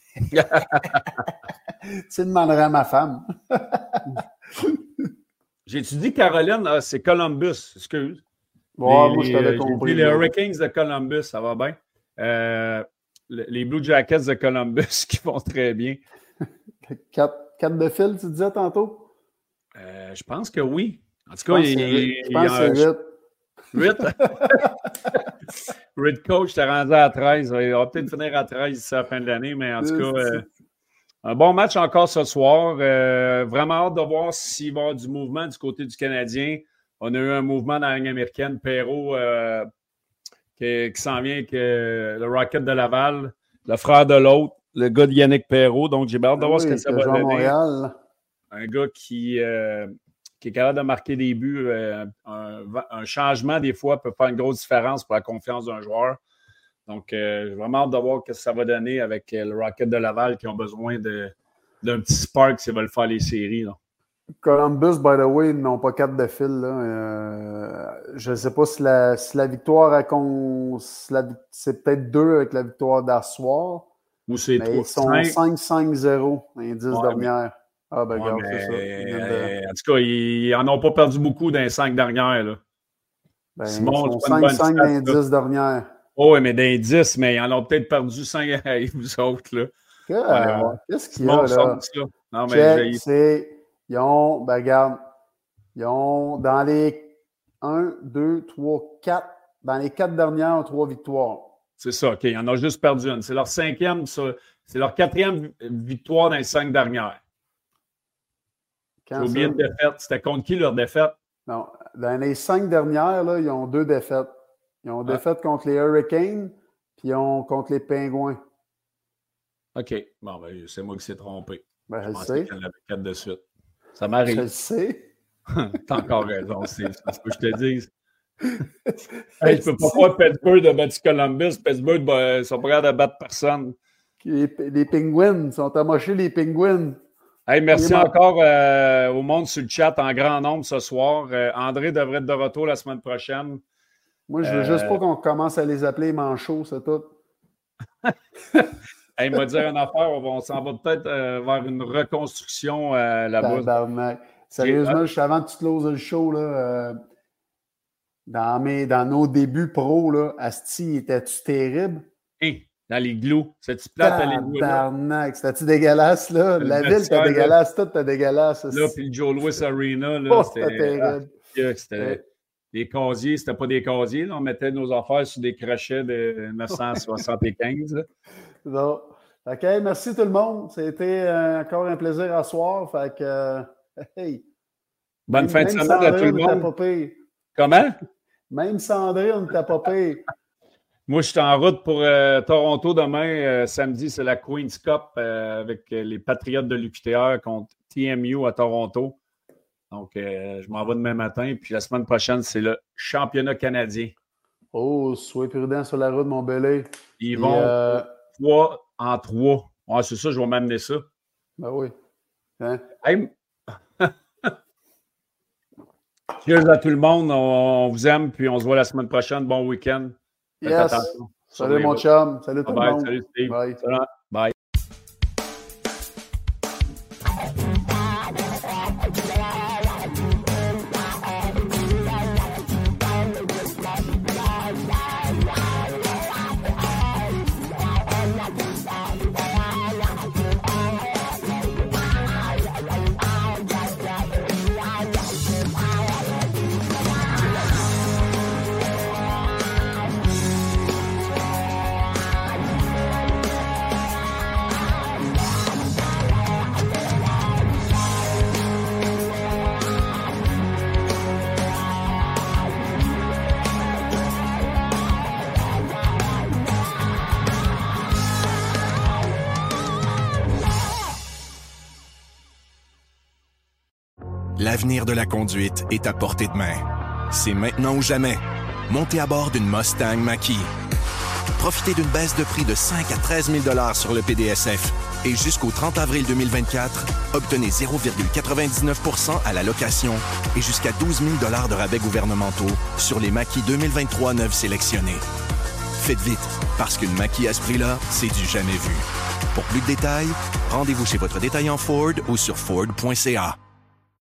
Tu demanderais à ma femme. J'ai-tu dit Caroline? Ah, c'est Columbus. Excuse. Bon, les, moi, je t'avais compris. Les Hurricanes de Columbus, ça va bien. Euh, les Blue Jackets de Columbus qui vont très bien. Quatre, quatre de fil, tu disais tantôt? Euh, je pense que oui. En tout cas, je il, il, je pense que c'est huit. huit? Red Coach, t'es rendu à treize. Il va peut-être finir à treize d'ici la fin de l'année, mais en tout cas, euh, un bon match encore ce soir. Euh, vraiment hâte de voir s'il va y avoir du mouvement du côté du Canadien. On a eu un mouvement dans la Ligue américaine. Perrault euh, qui, qui s'en vient avec euh, le Rocket de Laval, le frère de l'autre, le gars de Yannick Perrault. Donc, j'ai hâte de voir oui, ce que ça va donner. Montréal. Un gars qui, euh, qui est capable de marquer des buts. Euh, un, un changement, des fois, peut faire une grosse différence pour la confiance d'un joueur. Donc, euh, j'ai vraiment hâte de voir ce que ça va donner avec euh, le Rocket de Laval qui ont besoin de, d'un petit spark s'ils veulent faire les séries. Là. Columbus, by the way, n'ont pas quatre de fil. Là. Euh, je ne sais pas si la, si la victoire à con... si la, c'est peut-être deux avec la victoire d'asseoir. Ou c'est mais trois. Ils sont cinq cinq zéro, l'indice ouais, dernière. Mais... Ah, ben, regarde, ouais, c'est ça. De... En tout cas, ils n'en ont pas perdu beaucoup dans les cinq dernières. Là. Ben, Simon, ils sont cinq cinq dans les dix dernières. Oh, oui, mais dans les dix, mais ils en ont peut-être perdu cinq à vous autres. Là. Que, euh, qu'est-ce qu'il y a, là? Ça. Non, mais Check, c'est... Ils ont, ben regarde, ils ont dans les un, deux, trois, quatre, dans les quatre dernières, trois victoires. C'est ça, OK. Ils en ont juste perdu une. C'est leur cinquième, c'est leur quatrième victoire dans les cinq dernières. J'ai oublié une défaite. C'était contre qui leur défaite? Non, dans les cinq dernières, là, ils ont deux défaites. Ils ont ah. défaite contre les Hurricanes, puis ils ont contre les Pingouins. OK. Bon, ben, c'est moi qui s'est trompé. Ben, je, je sais. Qu'il y en avait quatre de suite. Ça m'arrive. Je le sais. T'as encore raison, c'est ce que je te dise. Hey, je peux pas voir Pittsburgh de battre Columbus. Pittsburgh, ben, ils sont pas capables de battre personne. Les, les Penguins, ils sont amochés, les Penguins. Hey, merci les encore euh, au monde sur le chat en grand nombre ce soir. Euh, André devrait être de retour la semaine prochaine. Moi, je veux euh... juste pas qu'on commence à les appeler manchots, c'est tout. Hey, il m'a dit une affaire, on, on s'en va peut-être euh, vers une reconstruction euh, là-bas. Sérieusement, juste avant que tu closes le show, là, euh, dans, mes, dans nos débuts pro, là, Asti, étais-tu terrible? Hey, dans les glous. C'est-tu plate à les glous? Tabarnak, c'était-tu dégueulasse, là? La ville était dégueulasse, tout était dégueulasse. Là, puis le Joe Louis Arena, là, oh, c'était terrible. que c'était ouais. des casiers, c'était pas des casiers. Là. On mettait nos affaires sur des crochets de neuf cent soixante-quinze. Bon. OK, merci tout le monde. C'était euh, encore un plaisir à soir. Fait que, euh, hey. Bonne même, fin de semaine à tout le monde. Comment? Même Sandrine, t'as pas pire. Moi, je suis en route pour euh, Toronto demain. Euh, samedi, c'est la Queen's Cup euh, avec les Patriotes de l'U Q T R contre T M U à Toronto. Donc, euh, je m'en vais demain matin. Puis la semaine prochaine, c'est le championnat canadien. Oh, soyez prudent sur la route, mon belé. Ils Et vont euh... trois en trois. Ouais, c'est ça, je vais m'amener ça. Ben oui. Hein? Hey. Cheers à tout le monde. On, on vous aime. Puis on se voit la semaine prochaine. Bon week-end. Yes. Salut mon chum. Salut tout bye le monde. Salut Steve. Bye. Salut. Bye. L'avenir de la conduite est à portée de main. C'est maintenant ou jamais. Montez à bord d'une Mustang Mach-E. Profitez d'une baisse de prix de cinq à treize mille dollars sur le P D S F. Et jusqu'au trente avril deux mille vingt-quatre, obtenez zéro virgule quatre-vingt-dix-neuf pour cent à la location et jusqu'à douze mille dollars de rabais gouvernementaux sur les Mach-E deux mille vingt-trois neufs sélectionnés. Faites vite, parce qu'une Mach-E à ce prix-là, c'est du jamais vu. Pour plus de détails, rendez-vous chez votre détaillant Ford ou sur Ford point C A.